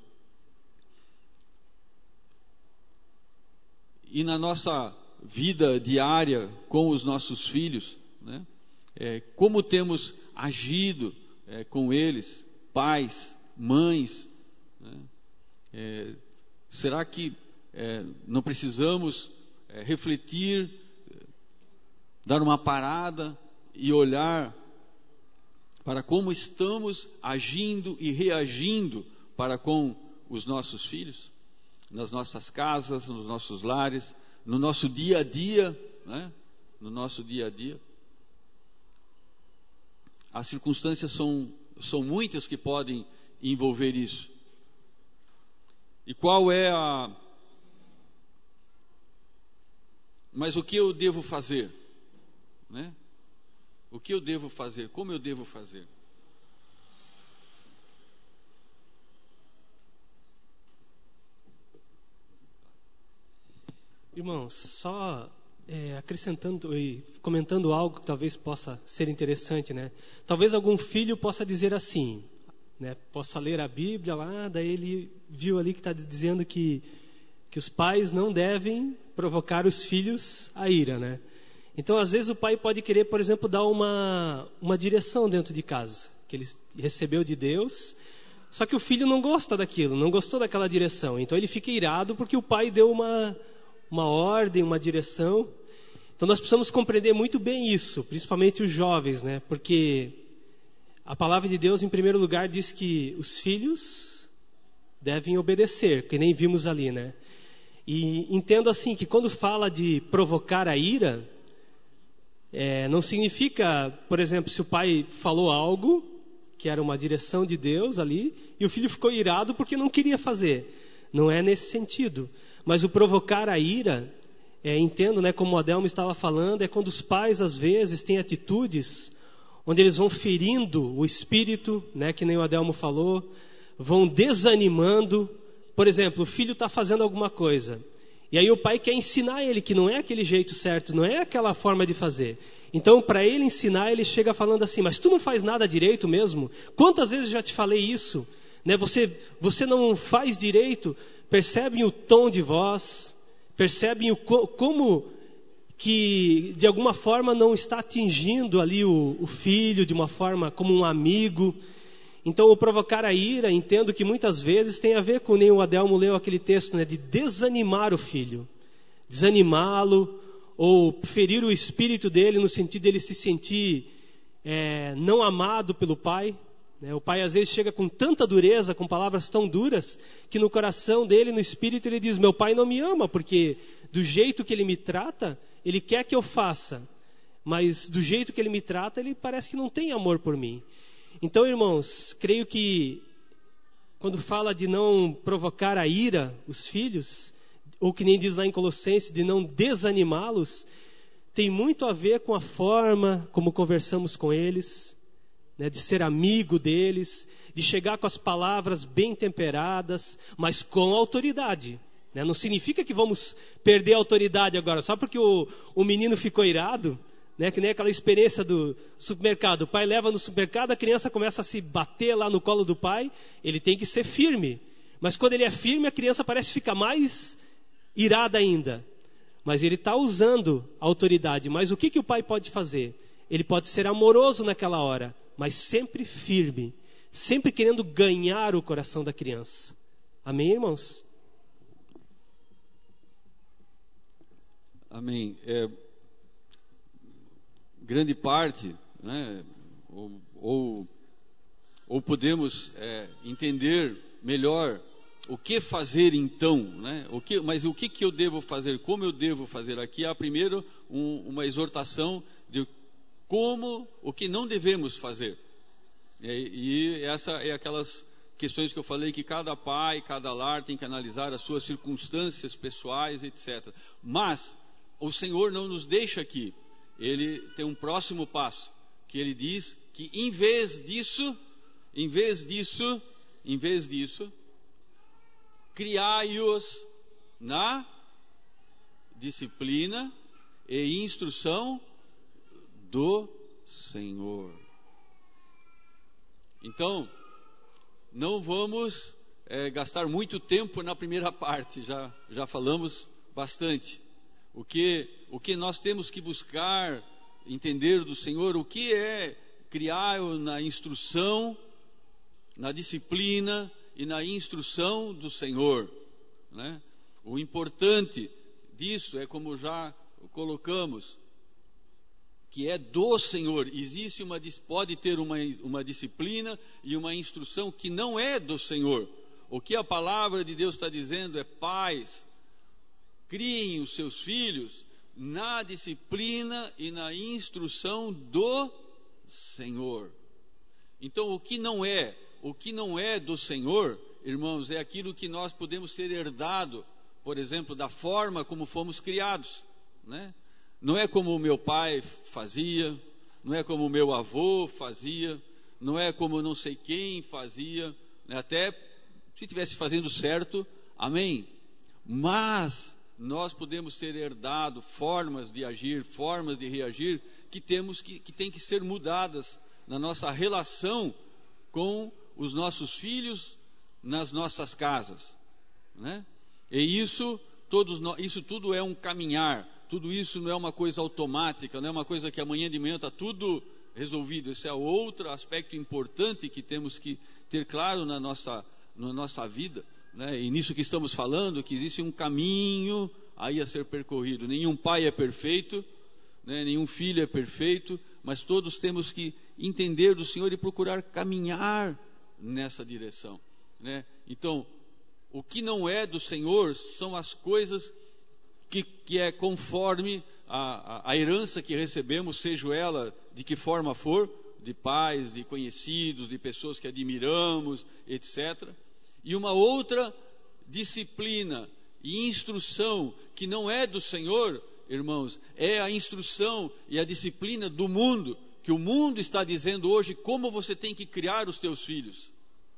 E na nossa vida diária com os nossos filhos, né, é, como temos agido é, com eles, pais, mães, né, é, será que é, não precisamos é, refletir, dar uma parada e olhar para como estamos agindo e reagindo para com os nossos filhos? Nas nossas casas, nos nossos lares, no nosso dia a dia, né? No nosso dia a dia. As circunstâncias são, são muitas que podem envolver isso. E qual é a... Mas o que eu devo fazer? Né? O que eu devo fazer? Como eu devo fazer? Irmãos, só é, acrescentando e comentando algo que talvez possa ser interessante, né? Talvez algum filho possa dizer assim, né? Possa ler a Bíblia lá, daí ele viu ali que está dizendo que, que os pais não devem provocar os filhos à ira, né? Então, às vezes o pai pode querer, por exemplo, dar uma, uma direção dentro de casa, que ele recebeu de Deus, só que o filho não gosta daquilo, não gostou daquela direção, então ele fica irado porque o pai deu uma... uma ordem, uma direção. Então nós precisamos compreender muito bem isso, principalmente os jovens, né? Porque a palavra de Deus, em primeiro lugar, diz que os filhos devem obedecer, que nem vimos ali, né? E entendo assim, que quando fala de provocar a ira, é, não significa, por exemplo, se o pai falou algo, que era uma direção de Deus ali, e o filho ficou irado porque não queria fazer. Não é nesse sentido. Mas o provocar a ira, é, entendo, né, como o Adelmo estava falando, é quando os pais, às vezes, têm atitudes onde eles vão ferindo o espírito, né, que nem o Adelmo falou, vão desanimando. Por exemplo, o filho está fazendo alguma coisa, e aí o pai quer ensinar ele que não é aquele jeito certo, não é aquela forma de fazer. Então, para ele ensinar, ele chega falando assim, mas tu não faz nada direito mesmo? Quantas vezes eu já te falei isso? Né? Você, você não faz direito. Percebem o tom de voz, percebem o, como que, de alguma forma, não está atingindo ali o, o filho, de uma forma como um amigo. Então, o provocar a ira, entendo que muitas vezes tem a ver com, nem o Adelmo leu aquele texto, né, de desanimar o filho, desanimá-lo, ou ferir o espírito dele no sentido de ele se sentir é, não amado pelo pai. Né? O pai às vezes chega com tanta dureza, com palavras tão duras, que no coração dele, no espírito, ele diz, meu pai não me ama, porque do jeito que ele me trata, ele quer que eu faça, mas do jeito que ele me trata, ele parece que não tem amor por mim. Então, irmãos, creio que quando fala de não provocar a ira, os filhos, ou que nem diz lá em Colossenses, de não desanimá-los, tem muito a ver com a forma como conversamos com eles, né, de ser amigo deles, de chegar com as palavras bem temperadas, mas com autoridade. Né? Não significa que vamos perder a autoridade agora, só porque o, o menino ficou irado, né, que nem aquela experiência do supermercado. O pai leva no supermercado, a criança começa a se bater lá no colo do pai, ele tem que ser firme. Mas quando ele é firme, a criança parece ficar mais irada ainda, mas ele está usando a autoridade. Mas o que, que o pai pode fazer? Ele pode ser amoroso naquela hora, mas sempre firme, sempre querendo ganhar o coração da criança. Amém, irmãos? Amém. É, grande parte, né, ou, ou, ou podemos é, entender melhor o que fazer então, né? O que, mas o que, que eu devo fazer, como eu devo fazer? Aqui há primeiro um, uma exortação de como, o que não devemos fazer. E, e essa é aquelas questões que eu falei, que cada pai, cada lar tem que analisar as suas circunstâncias pessoais, etcétera. Mas o Senhor não nos deixa aqui. Ele tem um próximo passo, que ele diz que em vez disso, em vez disso, em vez disso, criai-os na disciplina e instrução do Senhor. Então, não vamos é, gastar muito tempo na primeira parte, já, já falamos bastante. O que, o que nós temos que buscar, entender do Senhor, o que é criar na instrução, na disciplina e na instrução do Senhor, né? O importante disso é, como já colocamos, que é do Senhor. Existe uma, pode ter uma, uma disciplina e uma instrução que não é do Senhor. O que a palavra de Deus está dizendo é: pais, criem os seus filhos na disciplina e na instrução do Senhor. Então, o que não é, o que não é do Senhor, irmãos, é aquilo que nós podemos ter herdado, por exemplo, da forma como fomos criados, né? Não é como o meu pai fazia, não é como o meu avô fazia, não é como não sei quem fazia, né? Até se estivesse fazendo certo, amém. Mas nós podemos ter herdado formas de agir, formas de reagir, que temos que, que tem que ser mudadas na nossa relação com os nossos filhos, nas nossas casas, né? E isso, todos, isso tudo é um caminhar, tudo isso não é uma coisa automática, não é uma coisa que amanhã de manhã está tudo resolvido. Esse é outro aspecto importante que temos que ter claro na nossa, na nossa vida, né? E nisso que estamos falando, que existe um caminho aí a ser percorrido. Nenhum pai é perfeito, né? Nenhum filho é perfeito, mas todos temos que, entender do Senhor e procurar caminhar nessa direção, né? Então, o que não é do Senhor são as coisas que, que é conforme a, a, a herança que recebemos, seja ela de que forma for, de pais, de conhecidos, de pessoas que admiramos, etcétera. E uma outra disciplina e instrução que não é do Senhor, irmãos, é a instrução e a disciplina do mundo, que o mundo está dizendo hoje como você tem que criar os teus filhos.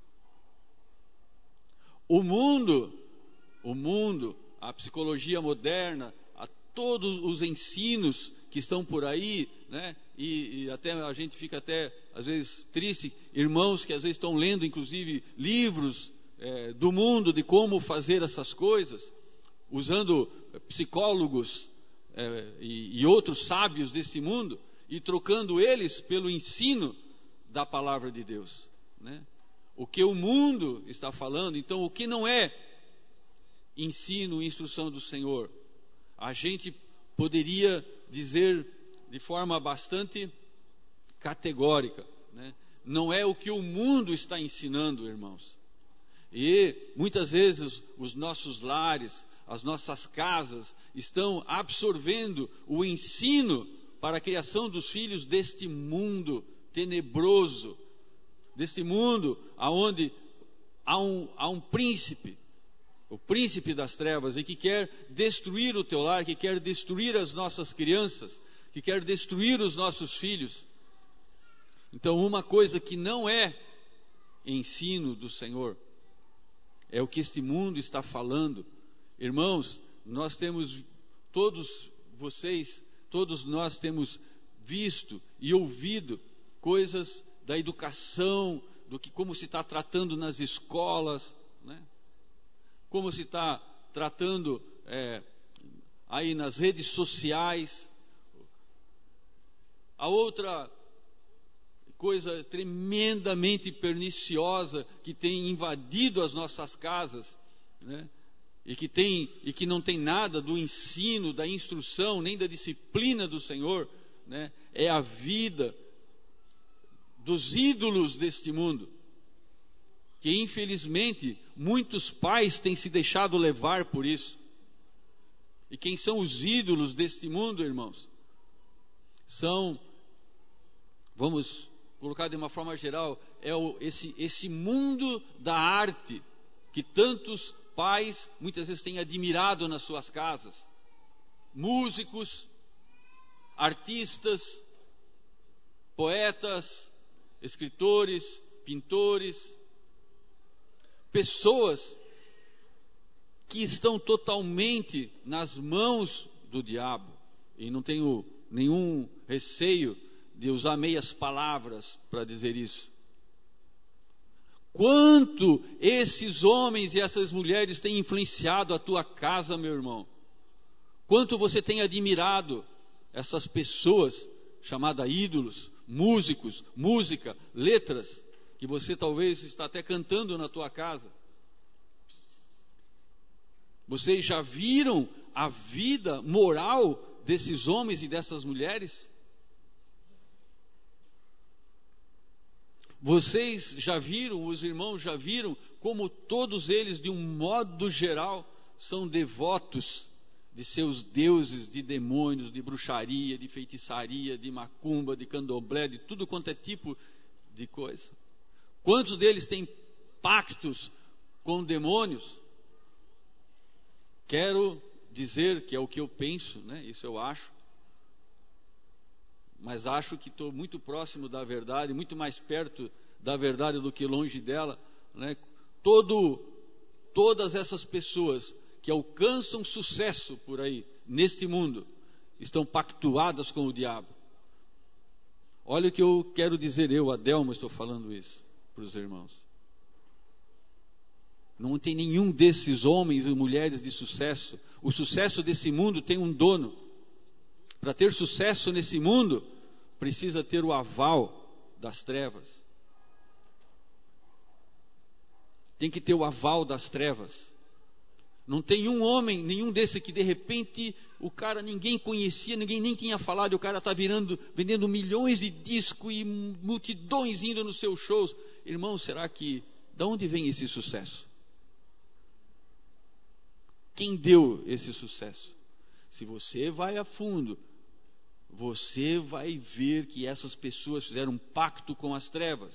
O mundo, o mundo, a psicologia moderna, a todos os ensinos que estão por aí, né? E, e até a gente fica até às vezes triste, irmãos que às vezes estão lendo inclusive livros é, do mundo de como fazer essas coisas, usando psicólogos é, e, e outros sábios deste mundo e trocando eles pelo ensino da palavra de Deus, né? O que o mundo está falando, então o que não é ensino e instrução do Senhor, a gente poderia dizer de forma bastante categórica, né? Não é o que o mundo está ensinando, irmãos. E muitas vezes os nossos lares, as nossas casas estão absorvendo o ensino para a criação dos filhos deste mundo tenebroso, deste mundo aonde há um, há um príncipe, o príncipe das trevas, e que quer destruir o teu lar, que quer destruir as nossas crianças, que quer destruir os nossos filhos. Então, uma coisa que não é ensino do Senhor é o que este mundo está falando. Irmãos, nós temos, todos vocês, todos nós temos visto e ouvido coisas da educação, do que como se está tratando nas escolas, né? Como se está tratando é, aí nas redes sociais. A outra coisa tremendamente perniciosa que tem invadido as nossas casas, né? E que tem, e que não tem nada do ensino, da instrução, nem da disciplina do Senhor, né? É a vida dos ídolos deste mundo, que infelizmente muitos pais têm se deixado levar por isso. E quem são os ídolos deste mundo, irmãos? São, vamos colocar de uma forma geral, é o, esse, esse mundo da arte que tantos pais muitas vezes têm admirado nas suas casas. Músicos, artistas, poetas, escritores, pintores, pessoas que estão totalmente nas mãos do diabo. E não tenho nenhum receio de usar meias palavras para dizer isso. Quanto esses homens e essas mulheres têm influenciado a tua casa, meu irmão? Quanto você tem admirado essas pessoas chamadas ídolos, músicos, música, letras, que você talvez está até cantando na tua casa. Vocês já viram a vida moral desses homens e dessas mulheres? Vocês já viram, os irmãos já viram, como todos eles, de um modo geral, são devotos de seus deuses, de demônios, de bruxaria, de feitiçaria, de macumba, de candomblé, de tudo quanto é tipo de coisa. Quantos deles têm pactos com demônios? Quero dizer que é o que eu penso, né? Isso eu acho. Mas acho que estou muito próximo da verdade, muito mais perto da verdade do que longe dela, né? Todo, todas essas pessoas que alcançam sucesso por aí, neste mundo, estão pactuadas com o diabo. Olha o que eu quero dizer, eu, Adelmo, estou falando isso para os irmãos. Não tem nenhum desses homens e mulheres de sucesso. O sucesso desse mundo tem um dono. Para ter sucesso nesse mundo, precisa ter o aval das trevas. Tem que ter o aval das trevas. Não tem um homem, nenhum desse que de repente o cara ninguém conhecia, ninguém nem tinha falado, e o cara está virando, vendendo milhões de discos e multidões indo nos seus shows. Irmão, será que, de onde vem esse sucesso? Quem deu esse sucesso? Se você vai a fundo, você vai ver que essas pessoas fizeram um pacto com as trevas.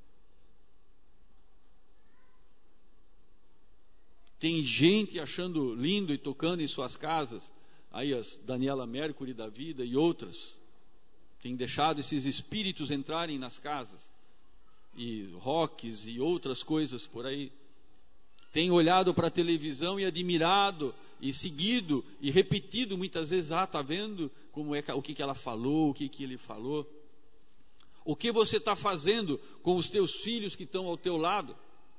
Tem gente achando lindo e tocando em suas casas, aí as Daniela Mercury da vida e outras, tem deixado esses espíritos entrarem nas casas, e rocks e outras coisas por aí. Tem olhado para a televisão e admirado, e seguido, e repetido muitas vezes, ah, está vendo como é, o que, que ela falou, o que, que ele falou. O que você está fazendo com os teus filhos que estão ao teu lado?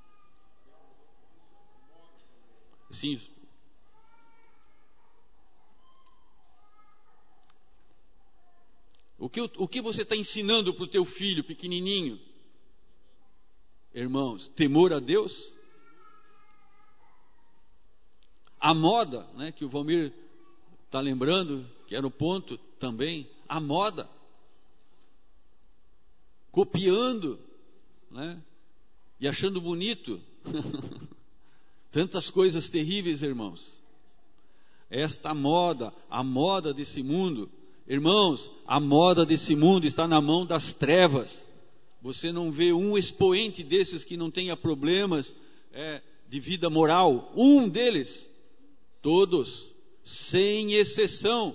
Sim. O que, o que você está ensinando para o teu filho pequenininho? Irmãos, temor a Deus? A moda, né, que o Valmir está lembrando, que era o ponto também, a moda. Copiando, né, e achando bonito. Tantas coisas terríveis, irmãos. Esta moda, a moda desse mundo, irmãos, a moda desse mundo está na mão das trevas. Você não vê um expoente desses que não tenha problemas é, de vida moral. Um deles. Todos, sem exceção.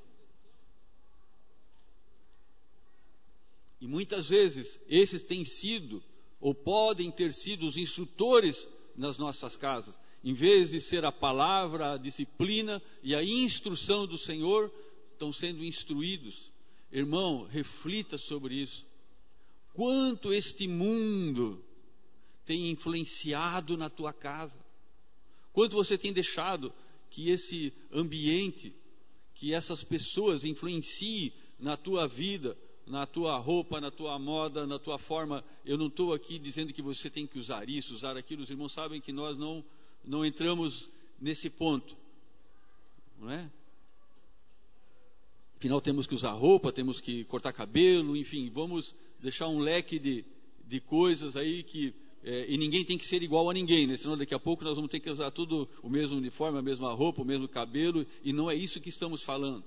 E muitas vezes, esses têm sido, ou podem ter sido, os instrutores nas nossas casas. Em vez de ser a palavra, a disciplina e a instrução do Senhor, estão sendo instruídos. Irmão, reflita sobre isso. Quanto este mundo tem influenciado na tua casa. Quanto você tem deixado que esse ambiente, que essas pessoas influenciem na tua vida, na tua roupa, na tua moda, na tua forma. Eu não estou aqui dizendo que você tem que usar isso, usar aquilo. Os irmãos sabem que nós não, não entramos nesse ponto, não é? Afinal, temos que usar roupa, temos que cortar cabelo, enfim, vamos deixar um leque de, de coisas aí que... É, e ninguém tem que ser igual a ninguém, né? Senão daqui a pouco nós vamos ter que usar tudo o mesmo uniforme, a mesma roupa, o mesmo cabelo, e não é isso que estamos falando.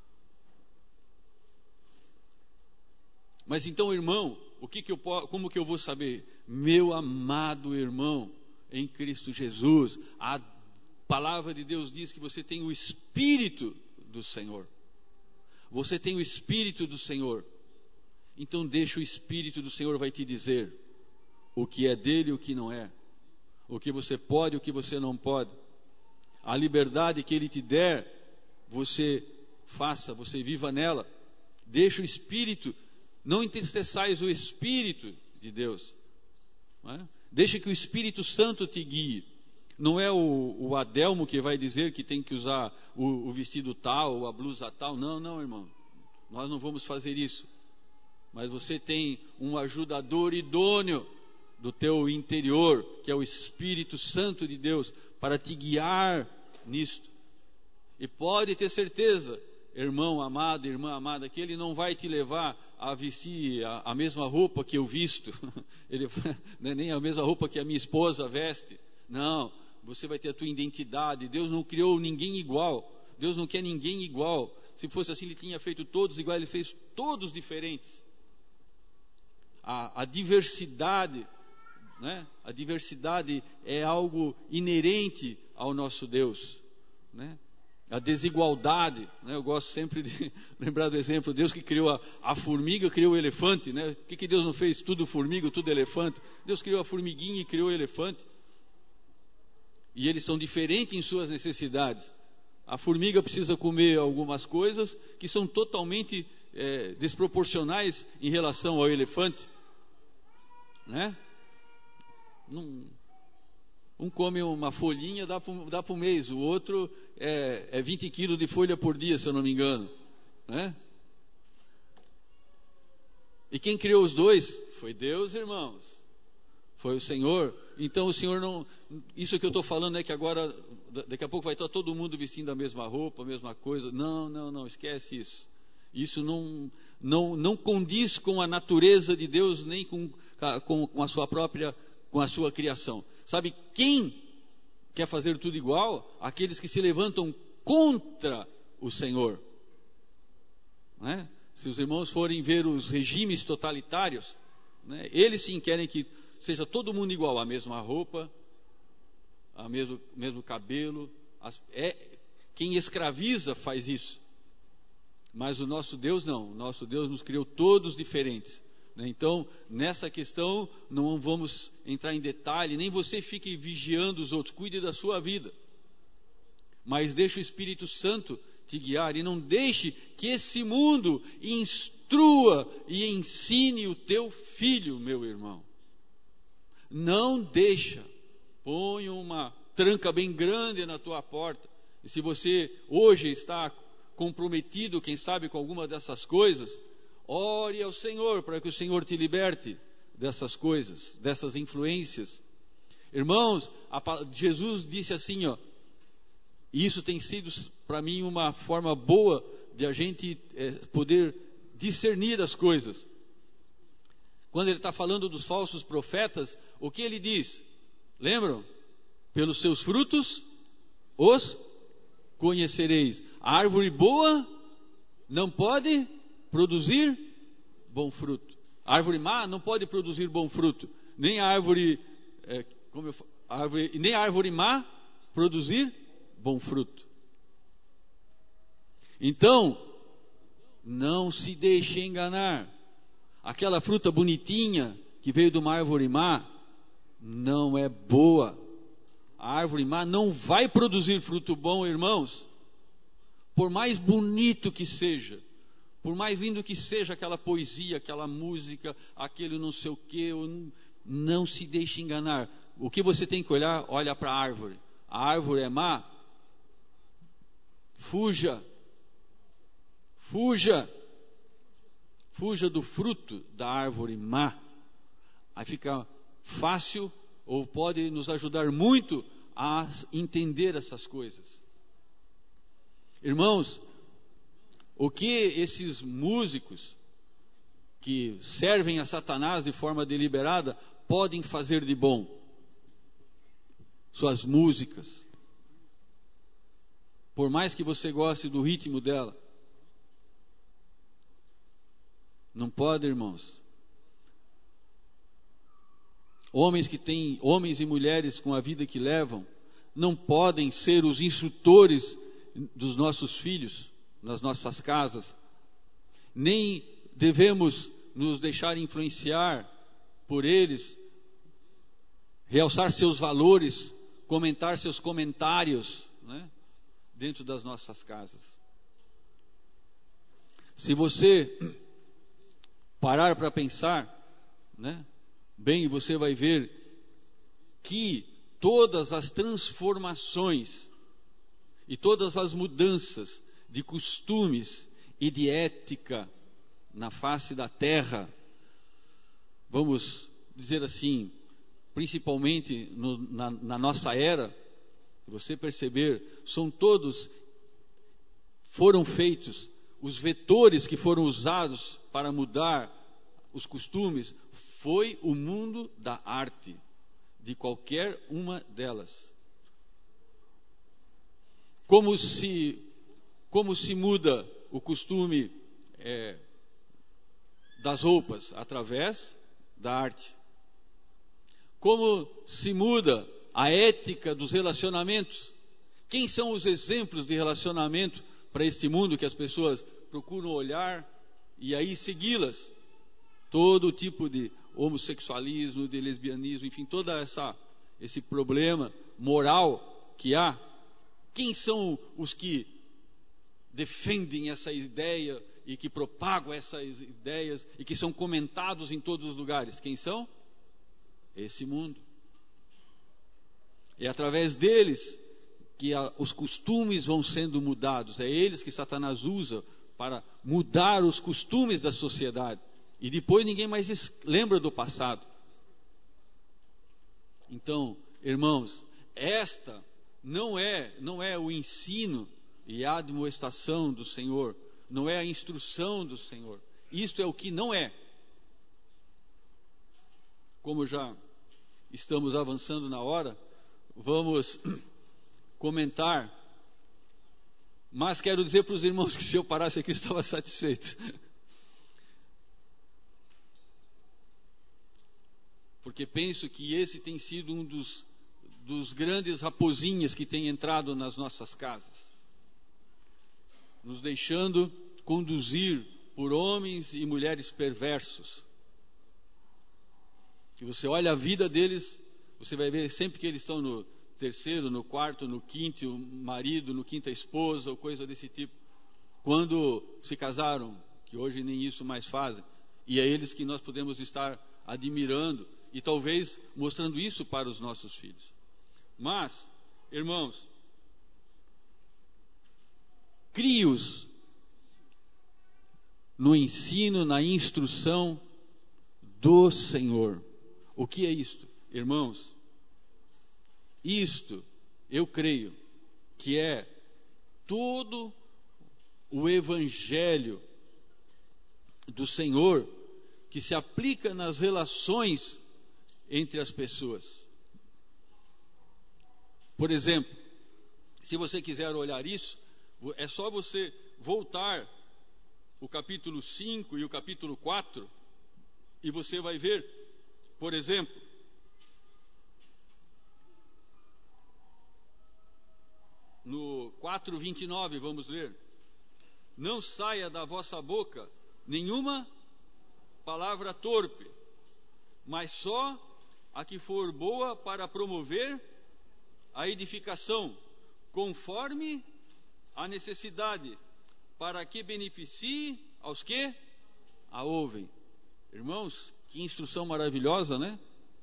Mas então, irmão, o que que eu, como que eu vou saber? Meu amado irmão, em Cristo Jesus, a palavra de Deus diz que você tem o Espírito do Senhor. Você tem o Espírito do Senhor. Então deixa o Espírito do Senhor vai te dizer o que é dele e o que não é, o que você pode e o que você não pode. A liberdade que ele te der, você faça, você viva nela. Deixa o Espírito, não entristeçais o Espírito de Deus, não é? Deixa que o Espírito Santo te guie. Não é o, o Adelmo que vai dizer que tem que usar o, o vestido tal, ou a blusa tal. Não, não, irmão, nós não vamos fazer isso. Mas você tem um ajudador idôneo do teu interior, que é o Espírito Santo de Deus, para te guiar nisto. E pode ter certeza, irmão amado, irmã amada, que ele não vai te levar a vestir a, a mesma roupa que eu visto, ele, não é nem a mesma roupa que a minha esposa veste. Não, você vai ter a tua identidade. Deus não criou ninguém igual. Deus não quer ninguém igual. Se fosse assim, ele tinha feito todos iguais, ele fez todos diferentes. A, a diversidade, né? A diversidade é algo inerente ao nosso Deus, né? A desigualdade, né? Eu gosto sempre de lembrar do exemplo, Deus que criou a, a formiga, criou o elefante, né? Por que, que Deus não fez tudo formiga, tudo elefante? Deus criou a formiguinha e criou o elefante. E eles são diferentes em suas necessidades. A formiga precisa comer algumas coisas que são totalmente é, desproporcionais em relação ao elefante, né? Não, um come uma folhinha, dá para o mês, o outro é, é vinte quilos de folha por dia, se eu não me engano, né? E quem criou os dois? Foi Deus, irmãos. Foi o Senhor. então o Senhor não... Isso que eu estou falando é que agora, daqui a pouco vai estar todo mundo vestindo a mesma roupa, a mesma coisa. Não, não, não, esquece isso. Isso não, não, não condiz com a natureza de Deus, nem com, com, com a sua própria, com a sua criação. Sabe quem quer fazer tudo igual? Aqueles que se levantam contra o Senhor. Não é? Se os irmãos forem ver os regimes totalitários, né, eles sim querem que seja todo mundo igual, a mesma roupa, a mesmo, mesmo cabelo. As, é, quem escraviza faz isso. Mas o nosso Deus não. O nosso Deus nos criou todos diferentes. Né? Então, nessa questão, não vamos entrar em detalhe, nem você fique vigiando os outros. Cuide da sua vida. Mas deixe o Espírito Santo te guiar e não deixe que esse mundo instrua e ensine o teu filho, meu irmão. Não deixa. Põe uma tranca bem grande na tua porta. E se você hoje está comprometido, quem sabe, com alguma dessas coisas, ore ao Senhor para que o Senhor te liberte dessas coisas, dessas influências. Irmãos, a, Jesus disse assim, ó, e isso tem sido para mim uma forma boa de a gente é, poder discernir as coisas. Quando ele está falando dos falsos profetas, o que ele diz? Lembram? Pelos seus frutos os conhecereis. A árvore boa não pode produzir bom fruto. A árvore má não pode produzir bom fruto. Nem a árvore, é, como eu, a árvore, nem a árvore má produzir bom fruto. Então, não se deixe enganar. Aquela fruta bonitinha que veio de uma árvore má não é boa. A árvore má não vai produzir fruto bom, irmãos. Por mais bonito que seja, por mais lindo que seja aquela poesia, aquela música, aquele não sei o que, não se deixe enganar. O que você tem que olhar? Olha para a árvore. A árvore é má? Fuja. Fuja. Fuja do fruto da árvore má. Aí fica fácil, ou pode nos ajudar muito a entender essas coisas. Irmãos, o que esses músicos que servem a Satanás de forma deliberada podem fazer de bom? Suas músicas. Por mais que você goste do ritmo dela, não pode, irmãos. Homens que têm, homens e mulheres com a vida que levam, não podem ser os instrutores dos nossos filhos nas nossas casas. Nem devemos nos deixar influenciar por eles, realçar seus valores, comentar seus comentários, né, dentro das nossas casas. Se você parar para pensar, né, bem, você vai ver que todas as transformações e todas as mudanças de costumes e de ética na face da terra, vamos dizer assim, principalmente no, na, na nossa era, você perceber, são todos, foram feitos, os vetores que foram usados para mudar os costumes, foi o mundo da arte, de qualquer uma delas. Como se, como se muda o costume é, das roupas? Através da arte. Como se muda a ética dos relacionamentos? Quem são os exemplos de relacionamento para este mundo que as pessoas procuram olhar e aí segui-las? Todo tipo de homossexualismo, de lesbianismo, enfim, todo essa, esse problema moral que há. Quem são os que defendem essa ideia e que propagam essas ideias e que são comentados em todos os lugares? Quem são? Esse mundo. É através deles que a, os costumes vão sendo mudados. É eles que Satanás usa para mudar os costumes da sociedade. E depois ninguém mais lembra do passado. Então, irmãos, esta não é, não é o ensino e a admoestação do Senhor, não é a instrução do Senhor. Isto é o que não é. Como já estamos avançando na hora, vamos comentar. Mas quero dizer para os irmãos que se eu parasse aqui eu estava satisfeito. Porque penso que esse tem sido um dos, dos grandes raposinhas que tem entrado nas nossas casas. Nos deixando conduzir por homens e mulheres perversos. Que você olha a vida deles, você vai ver sempre que eles estão no terceiro, no quarto, no quinto marido, no quinta esposa, ou coisa desse tipo. Quando se casaram, que hoje nem isso mais fazem, e é eles que nós podemos estar admirando e talvez mostrando isso para os nossos filhos. Mas, irmãos, crie-os no ensino, na instrução do Senhor. O que é isto, irmãos? Isto, eu creio, que é todo o Evangelho do Senhor que se aplica nas relações entre as pessoas. Por exemplo, se você quiser olhar isso, é só você voltar o capítulo cinco e o capítulo quatro, e você vai ver, por exemplo, no quatro, vinte e nove, vamos ler. Não saia da vossa boca nenhuma palavra torpe, mas só a que for boa para promover a edificação, conforme a necessidade, para que beneficie aos que a ouvem. Irmãos, que instrução maravilhosa, né?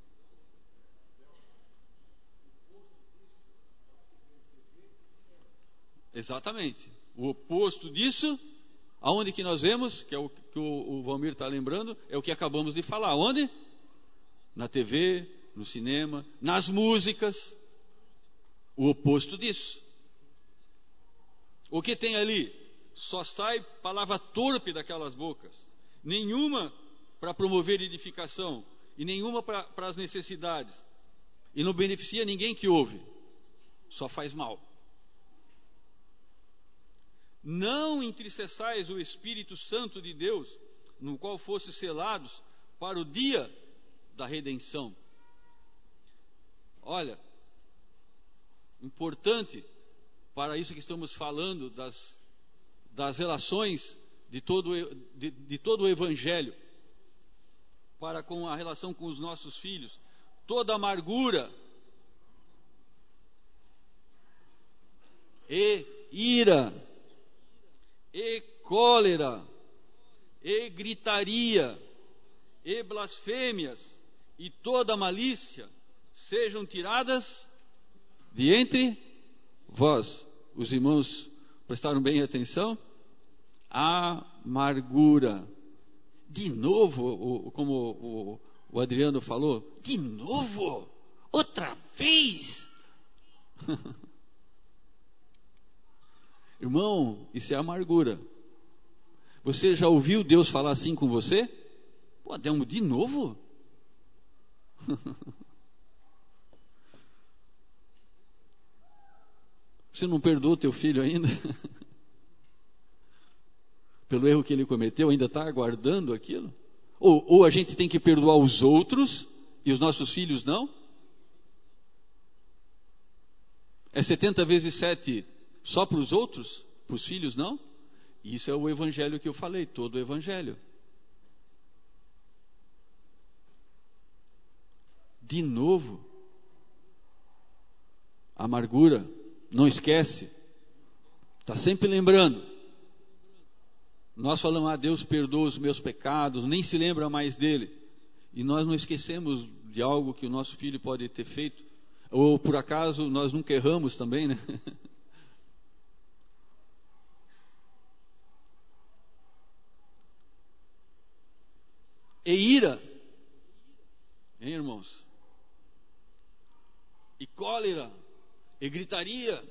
Exatamente. O oposto disso, aonde que nós vemos, que é o que o, o Valmir está lembrando, é o que acabamos de falar. Onde? Na T V, no cinema, nas músicas. O oposto disso. O que tem ali? Só sai palavra torpe daquelas bocas. Nenhuma para promover edificação e nenhuma para as necessidades. E não beneficia ninguém que ouve. Só faz mal. Não entristeçais o Espírito Santo de Deus, no qual fosse selados para o dia da redenção. Olha, importante para isso que estamos falando das, das relações de todo, de, de todo o Evangelho, para com a relação com os nossos filhos, toda amargura e ira, e cólera, e gritaria, e blasfêmias, e toda malícia, sejam tiradas de entre vós. Os irmãos prestaram bem atenção? Amargura. De novo, o, como o, o Adriano falou, de novo? Outra vez? Irmão, isso é amargura. Você já ouviu Deus falar assim com você? Pô, Adelmo, de novo? Você não perdoou teu filho ainda? Pelo erro que ele cometeu, ainda está aguardando aquilo? Ou, ou a gente tem que perdoar os outros e os nossos filhos não? É setenta vezes sete só para os outros? Para os filhos não? Isso é o evangelho que eu falei, todo o evangelho. De novo, amargura, não esquece, está sempre lembrando. Nós falamos, ah, Deus perdoa os meus pecados, nem se lembra mais dele. E nós não esquecemos de algo que o nosso filho pode ter feito, ou por acaso nós nunca erramos também, né? E ira, hein, irmãos? e cólera, e gritaria,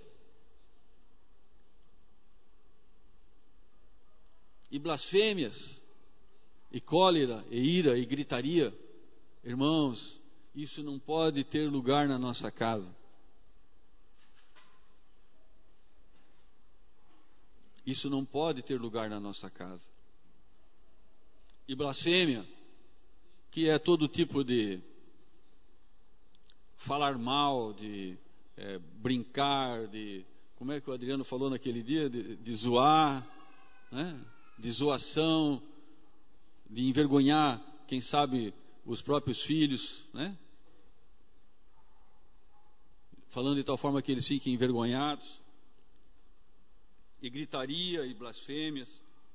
e blasfêmias, e cólera, e ira, e gritaria. Irmãos, isso não pode ter lugar na nossa casa. Isso não pode ter lugar na nossa casa. E blasfêmia, que é todo tipo de falar mal, de é, brincar, de, como é que o Adriano falou naquele dia, de, de zoar, né? De zoação, de envergonhar, quem sabe, os próprios filhos, né? Falando de tal forma que eles fiquem envergonhados, e gritaria e blasfêmias.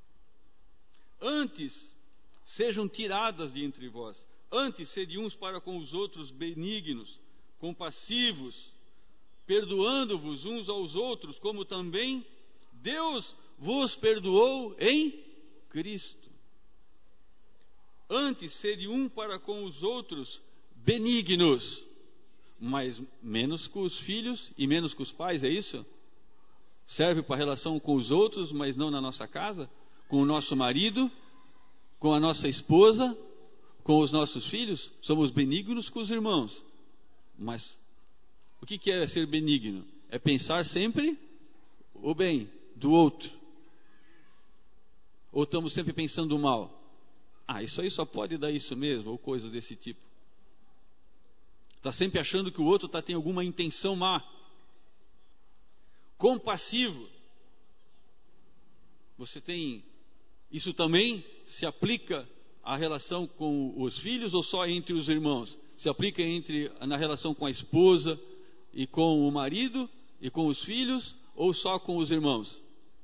Antes sejam tiradas de entre vós, antes sede uns para com os outros benignos, compassivos, perdoando-vos uns aos outros, como também Deus vos perdoou em Cristo. Antes sede um para com os outros benignos, mas menos com os filhos e menos com os pais, é isso? Serve para a relação com os outros, mas não na nossa casa, com o nosso marido, com a nossa esposa, com os nossos filhos. Somos benignos com os irmãos, mas o que é ser benigno? É pensar sempre o bem do outro, ou estamos sempre pensando o mal? Ah, isso aí só pode dar isso mesmo, ou coisa desse tipo. Está sempre achando que o outro tá, tem alguma intenção má. Compassivo. Você tem, isso também se aplica à relação com os filhos ou só entre os irmãos? Se aplica entre, na relação com a esposa e com o marido e com os filhos, ou só com os irmãos?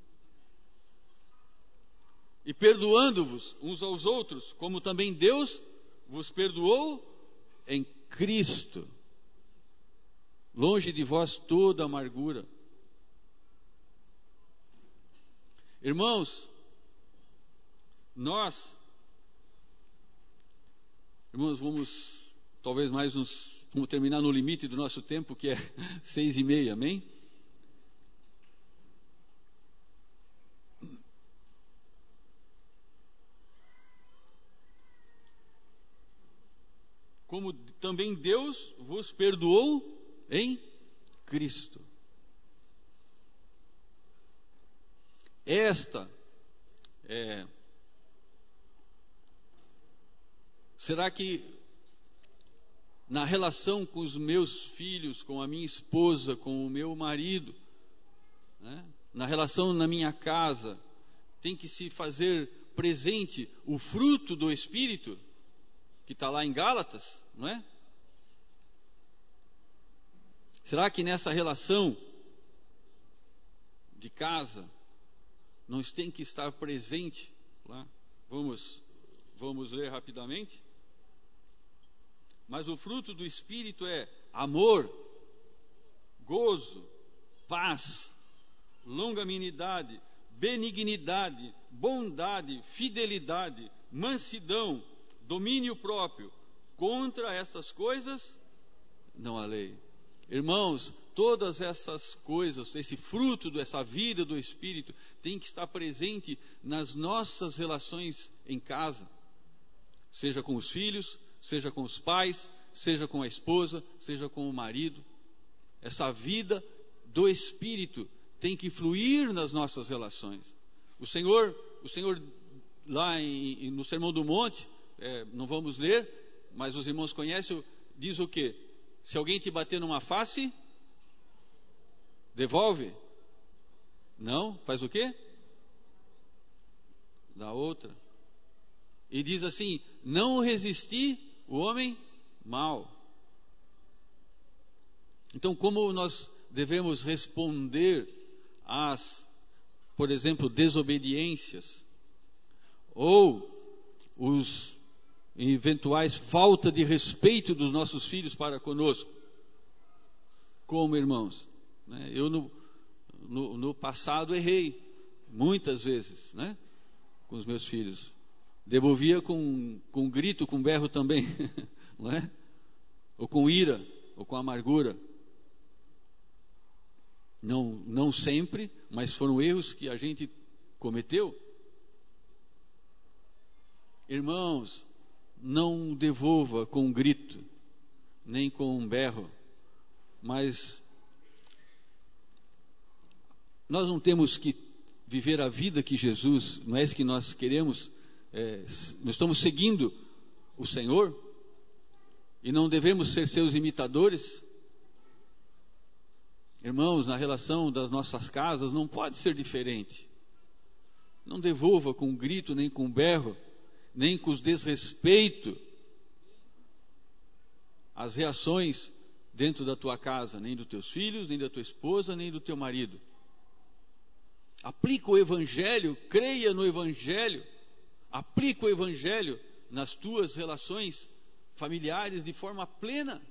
E perdoando-vos uns aos outros, como também Deus vos perdoou em Cristo. Longe de vós toda amargura. Irmãos, nós, irmãos, vamos, talvez mais uns, vamos terminar no limite do nosso tempo, que é seis e meia, amém? Como também Deus vos perdoou em Cristo. Esta é, será que na relação com os meus filhos, com a minha esposa, com o meu marido, né, na relação na minha casa, tem que se fazer presente o fruto do Espírito, que está lá em Gálatas, não é? Será que nessa relação de casa não tem que estar presente lá? Vamos, vamos ler rapidamente. Mas o fruto do Espírito é amor, gozo, paz, longanimidade, benignidade, bondade, fidelidade, mansidão, domínio próprio. Contra essas coisas não há lei. Irmãos, todas essas coisas, esse fruto dessa vida do Espírito tem que estar presente nas nossas relações em casa, seja com os filhos, seja com os pais, seja com a esposa, seja com o marido. Essa vida do Espírito tem que fluir nas nossas relações. O Senhor, o Senhor lá em, no Sermão do Monte, é, não vamos ler, mas os irmãos conhecem, diz o quê? Se alguém te bater numa face, devolve? Não? Faz o quê? Dá outra. E diz assim, não resistir o homem mau. Então, como nós devemos responder às, por exemplo, desobediências, ou os eventuais falta de respeito dos nossos filhos para conosco? Como irmãos, né? Eu no, no, no passado errei muitas vezes, né? Com os meus filhos, devolvia com, com grito, com berro também, não é? Ou com ira, ou com amargura, Não, não sempre, mas foram erros que a gente cometeu. Irmãos, não devolva com um grito, nem com um berro, mas nós não temos que viver a vida que Jesus, não é isso que nós queremos, é, nós estamos seguindo o Senhor e não devemos ser seus imitadores. Irmãos, na relação das nossas casas não pode ser diferente. Não devolva com um grito, nem com um berro, nem com os desrespeito as reações dentro da tua casa, nem dos teus filhos, nem da tua esposa, nem do teu marido. Aplica o Evangelho, creia no Evangelho, aplica o Evangelho nas tuas relações familiares de forma plena.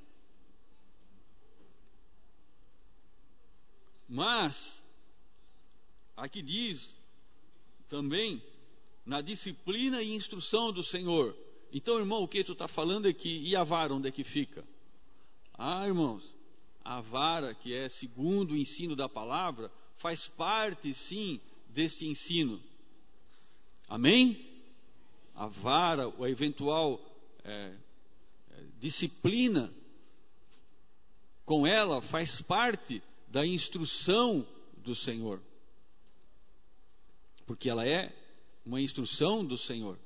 Mas, aqui diz também, na disciplina e instrução do Senhor. Então, irmão, o que tu está falando é que, e a vara, onde é que fica? Ah, irmãos, a vara, que é segundo o ensino da palavra, faz parte, sim, deste ensino. Amém? A vara, a eventual é, é, disciplina, com ela faz parte da instrução do Senhor. Porque ela é uma instrução do Senhor.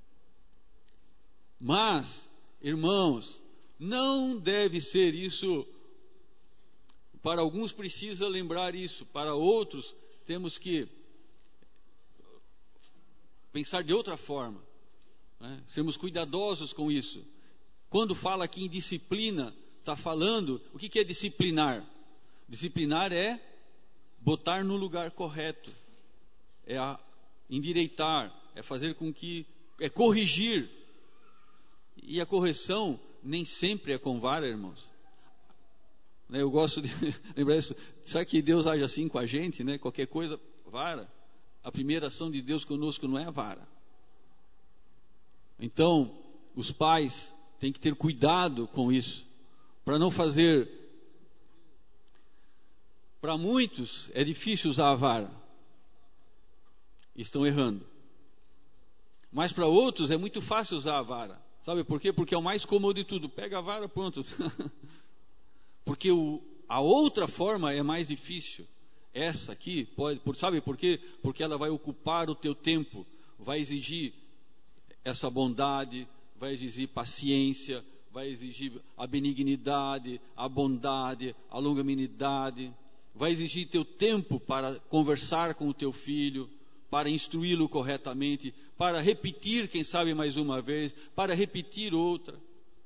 Mas, irmãos, não deve ser isso. Para alguns precisa lembrar isso, para outros temos que pensar de outra forma, né? Sermos cuidadosos com isso. Quando fala aqui em disciplina, está falando, o que, que é disciplinar? Disciplinar é botar no lugar correto, é a, endireitar, é fazer com que, é corrigir. E a correção nem sempre é com vara, irmãos. Eu gosto de lembrar isso. Sabe que Deus age assim com a gente, né? Qualquer coisa, vara. A primeira ação de Deus conosco não é a vara. Então, os pais têm que ter cuidado com isso, para não fazer. Para muitos é difícil usar a vara, estão errando. Mas para outros é muito fácil usar a vara. Sabe por quê? Porque é o mais cômodo de tudo. Pega a vara, pronto. Porque o, a outra forma é mais difícil. Essa aqui, pode, por, sabe por quê? Porque ela vai ocupar o teu tempo, vai exigir essa bondade, vai exigir paciência, vai exigir a benignidade, a bondade, a longanimidade, vai exigir teu tempo para conversar com o teu filho, para instruí-lo corretamente, para repetir, quem sabe mais uma vez, para repetir outra.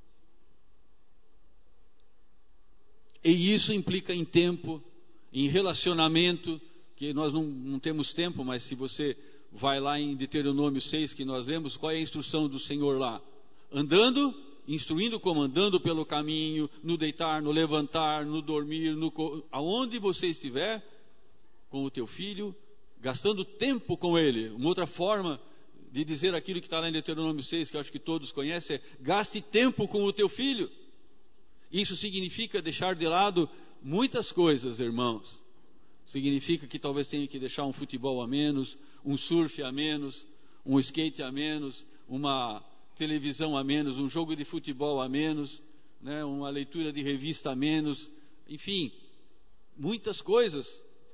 E isso implica em tempo, em relacionamento, que nós não, não temos tempo, mas se você vai lá em Deuteronômio seis, que nós lemos, qual é a instrução do Senhor lá? Andando, instruindo como andando pelo caminho, no deitar, no levantar, no dormir, no, aonde você estiver, com o teu filho, gastando tempo com ele. Uma outra forma de dizer aquilo que está lá em Deuteronômio seis, que eu acho que todos conhecem, é gaste tempo com o teu filho. Isso significa deixar de lado muitas coisas, irmãos. Significa que talvez tenha que deixar um futebol a menos, um surf a menos, um skate a menos, uma televisão a menos, um jogo de futebol a menos, né, uma leitura de revista a menos, enfim, muitas coisas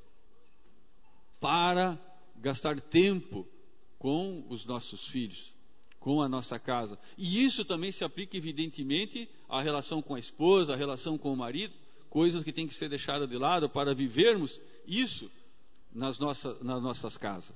para gastar tempo com os nossos filhos, com a nossa casa. E isso também se aplica evidentemente à relação com a esposa, à relação com o marido, coisas que têm que ser deixadas de lado para vivermos isso nas nossas, nas nossas casas.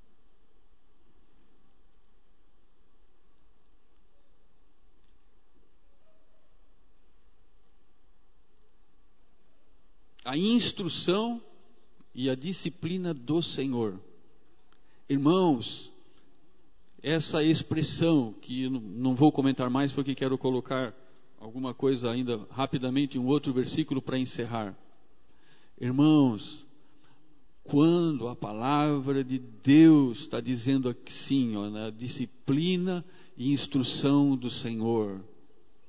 A instrução e a disciplina do Senhor. Irmãos, essa expressão, que não vou comentar mais porque quero colocar alguma coisa ainda rapidamente, um outro versículo para encerrar. Irmãos, quando a palavra de Deus está dizendo assim, ó, na disciplina e instrução do Senhor,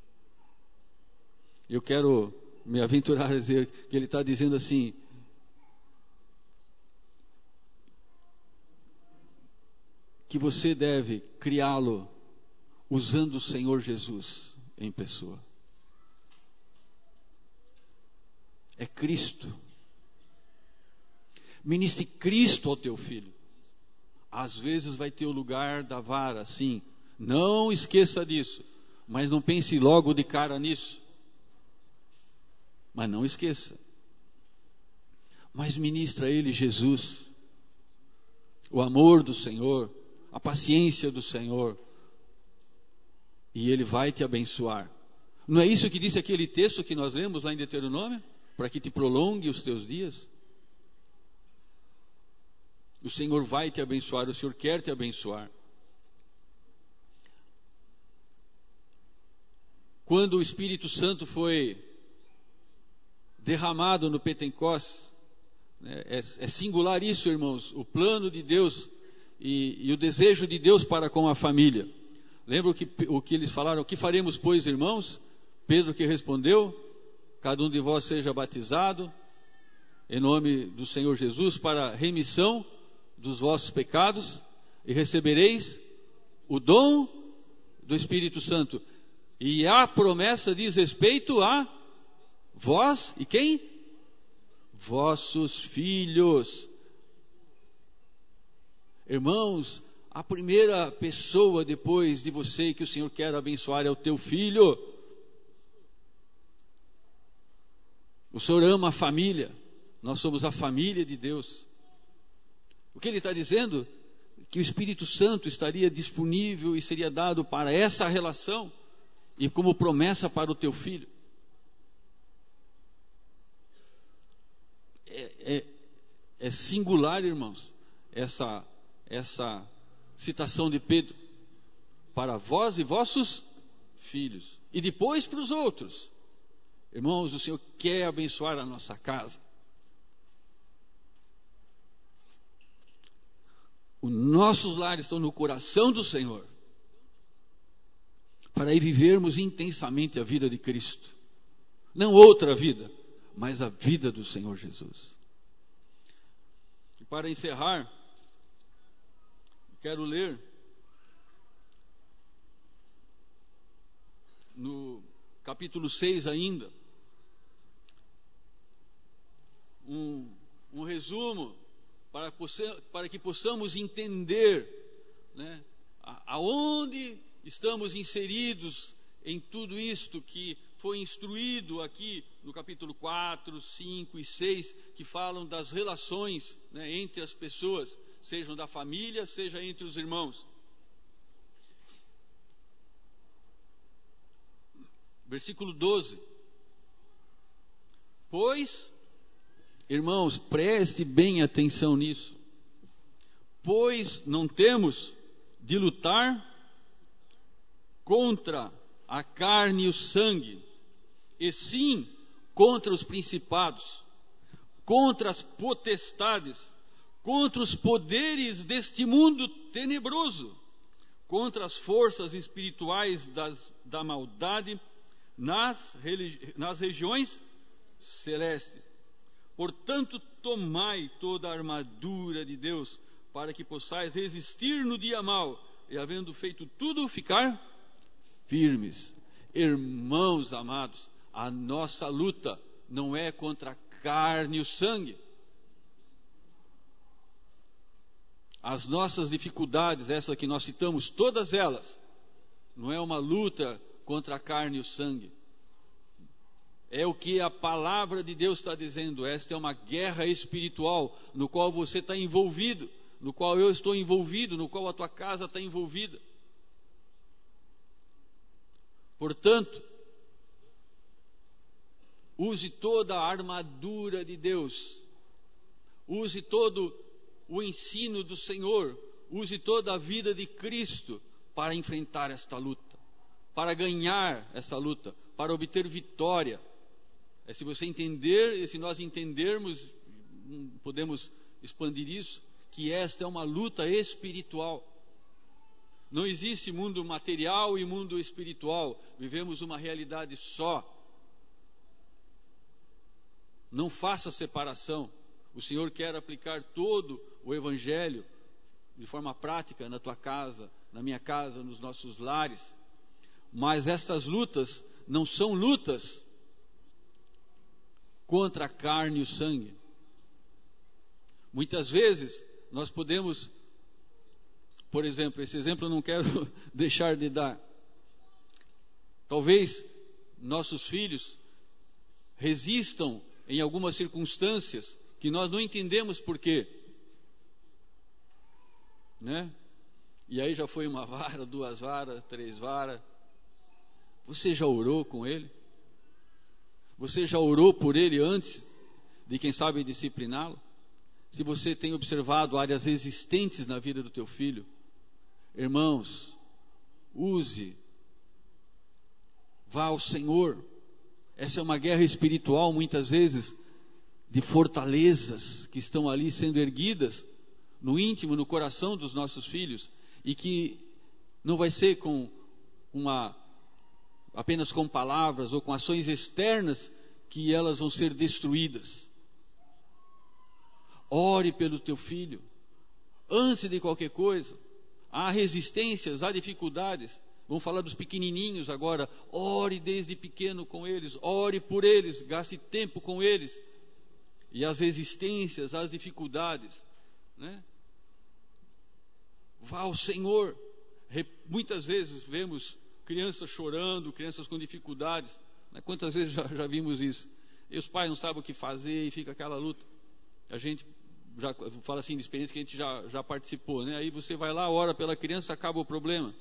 eu quero me aventurar a dizer que ele está dizendo assim, que você deve criá-lo usando o Senhor Jesus em pessoa. É Cristo. Ministre Cristo ao teu filho. Às vezes vai ter o lugar da vara, sim. Não esqueça disso. Mas não pense logo de cara nisso. Mas não esqueça. Mas ministra a ele Jesus. O amor do Senhor. A paciência do Senhor. E ele vai te abençoar. Não é isso que disse aquele texto que nós lemos lá em Deuteronômio? Para que te prolongue os teus dias. O Senhor vai te abençoar. O Senhor quer te abençoar. Quando o Espírito Santo foi derramado no Pentecostes, né, é, é singular isso, irmãos, o plano de Deus e, e o desejo de Deus para com a família. Lembra o que, o que eles falaram? O que faremos, pois, irmãos? Pedro que respondeu: cada um de vós seja batizado em nome do Senhor Jesus para remissão dos vossos pecados e recebereis o dom do Espírito Santo. E a promessa diz respeito a vós e quem? Vossos filhos. Irmãos, a primeira pessoa depois de você que o Senhor quer abençoar é o teu filho. O Senhor ama a família. Nós somos a família de Deus. O que ele está dizendo? Que o Espírito Santo estaria disponível e seria dado para essa relação e como promessa para o teu filho. É, é, é singular, irmãos, essa, essa citação de Pedro. Para vós e vossos filhos. E depois para os outros. Irmãos, o Senhor quer abençoar a nossa casa. Os nossos lares estão no coração do Senhor. Para aí vivermos intensamente a vida de Cristo. Não outra vida, mas a vida do Senhor Jesus. E para encerrar, quero ler no capítulo seis ainda, um, um resumo para, para que possamos entender, né, aonde estamos inseridos em tudo isto que foi instruído aqui no capítulo quatro, cinco e seis, que falam das relações, né, entre as pessoas, sejam da família, seja entre os irmãos. Versículo doze. Pois, irmãos, preste bem atenção nisso. Pois não temos de lutar contra a carne e o sangue, e sim contra os principados, contra as potestades, contra os poderes deste mundo tenebroso, contra as forças espirituais das, da maldade nas, nas regiões celestes. Portanto, tomai toda a armadura de Deus, para que possais resistir no dia mau, e havendo feito tudo, ficar firmes. Irmãos amados, a nossa luta não é contra a carne e o sangue. As nossas dificuldades, essa que nós citamos, todas elas, não é uma luta contra a carne e o sangue. É o que a palavra de Deus está dizendo. Esta é uma guerra espiritual, no qual você está envolvido, no qual eu estou envolvido, no qual a tua casa está envolvida. Portanto, use toda a armadura de Deus, use todo o ensino do Senhor, use toda a vida de Cristo para enfrentar esta luta, para ganhar esta luta, para obter vitória. É, se você entender, e se nós entendermos, podemos expandir isso, que esta é uma luta espiritual. Não existe mundo material e mundo espiritual. Vivemos uma realidade só. Não faça separação. O Senhor quer aplicar todo o Evangelho de forma prática na tua casa, na minha casa, nos nossos lares. Mas essas lutas não são lutas contra a carne e o sangue. Muitas vezes nós podemos, por exemplo, esse exemplo eu não quero deixar de dar. Talvez nossos filhos resistam em algumas circunstâncias que nós não entendemos por quê, né? E aí já foi uma vara, duas varas, três varas. Você já orou com ele? Você já orou por ele antes de, quem sabe, discipliná-lo? Se você tem observado áreas resistentes na vida do teu filho, irmãos, use, vá ao Senhor. Essa é uma guerra espiritual, muitas vezes, de fortalezas que estão ali sendo erguidas no íntimo, no coração dos nossos filhos, e que não vai ser com uma, apenas com palavras ou com ações externas que elas vão ser destruídas. Ore pelo teu filho, antes de qualquer coisa. Há resistências, há dificuldades. Vamos falar dos pequenininhos agora. Ore desde pequeno com eles, ore por eles, gaste tempo com eles. E as resistências, as dificuldades, né? Vá ao Senhor. Muitas vezes vemos crianças chorando, crianças com dificuldades, né? Quantas vezes já, já vimos isso? E os pais não sabem o que fazer e fica aquela luta. A gente já fala assim de experiência que a gente já, já participou, né? Aí você vai lá, ora pela criança, acaba o problema.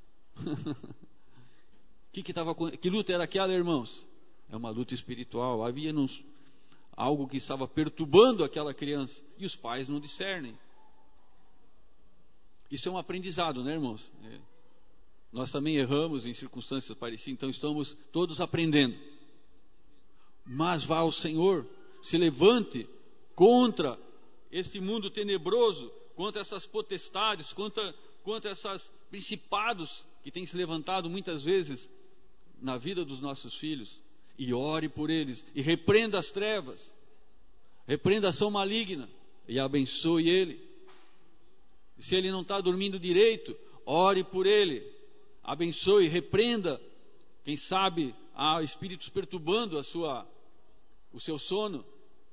que, que, tava, que luta era aquela, irmãos? É uma luta espiritual. Havia nos, algo que estava perturbando aquela criança e os pais não discernem. Isso é um aprendizado, né, irmãos? É. Nós também erramos em circunstâncias parecidas, então estamos todos aprendendo. Mas vá ao Senhor, se levante contra este mundo tenebroso, contra essas potestades, contra, contra esses principados que têm se levantado muitas vezes na vida dos nossos filhos, e ore por eles, e repreenda as trevas, repreenda a ação maligna, e abençoe ele. E se ele não está dormindo direito, ore por ele, abençoe, repreenda. Quem sabe há espíritos perturbando a sua, o seu sono.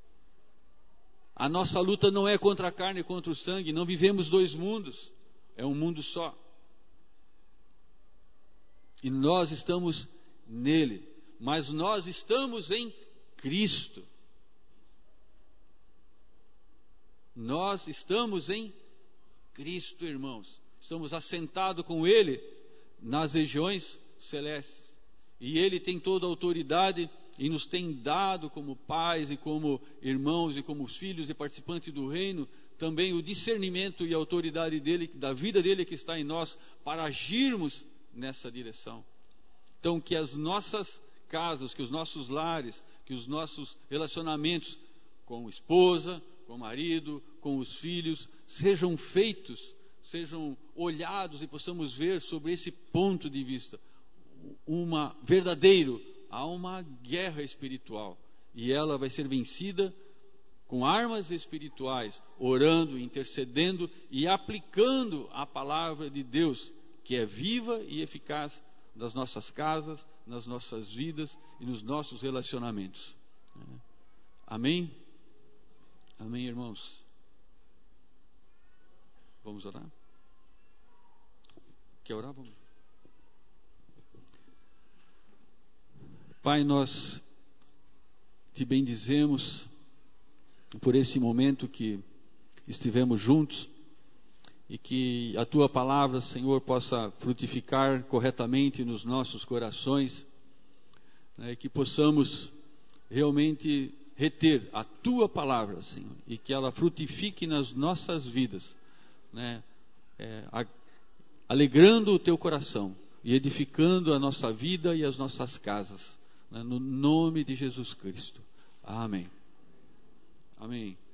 A nossa luta não é contra a carne e contra o sangue, não vivemos dois mundos, é um mundo só. E nós estamos nele, mas nós estamos em Cristo. Nós estamos em Cristo, irmãos. Estamos assentados com Ele nas regiões celestes. E Ele tem toda a autoridade e nos tem dado como pais e como irmãos e como filhos e participantes do reino também o discernimento e a autoridade dele, da vida dele que está em nós, para agirmos nessa direção. Então, que as nossas casas, que os nossos lares, que os nossos relacionamentos com esposa, com o marido, com os filhos, sejam feitos, sejam olhados e possamos ver sobre esse ponto de vista, uma verdadeiro, há uma guerra espiritual, e ela vai ser vencida com armas espirituais, orando, intercedendo e aplicando a palavra de Deus, que é viva e eficaz nas nossas casas, nas nossas vidas e nos nossos relacionamentos. Amém? Amém, irmãos? Vamos orar? Quer orar? Vamos. Pai, nós te bendizemos por esse momento que estivemos juntos e que a tua palavra, Senhor, possa frutificar corretamente nos nossos corações, né, que possamos realmente reter a tua palavra, Senhor, e que ela frutifique nas nossas vidas, né, é, a, alegrando o teu coração e edificando a nossa vida e as nossas casas, né, no nome de Jesus Cristo. Amém. Amém.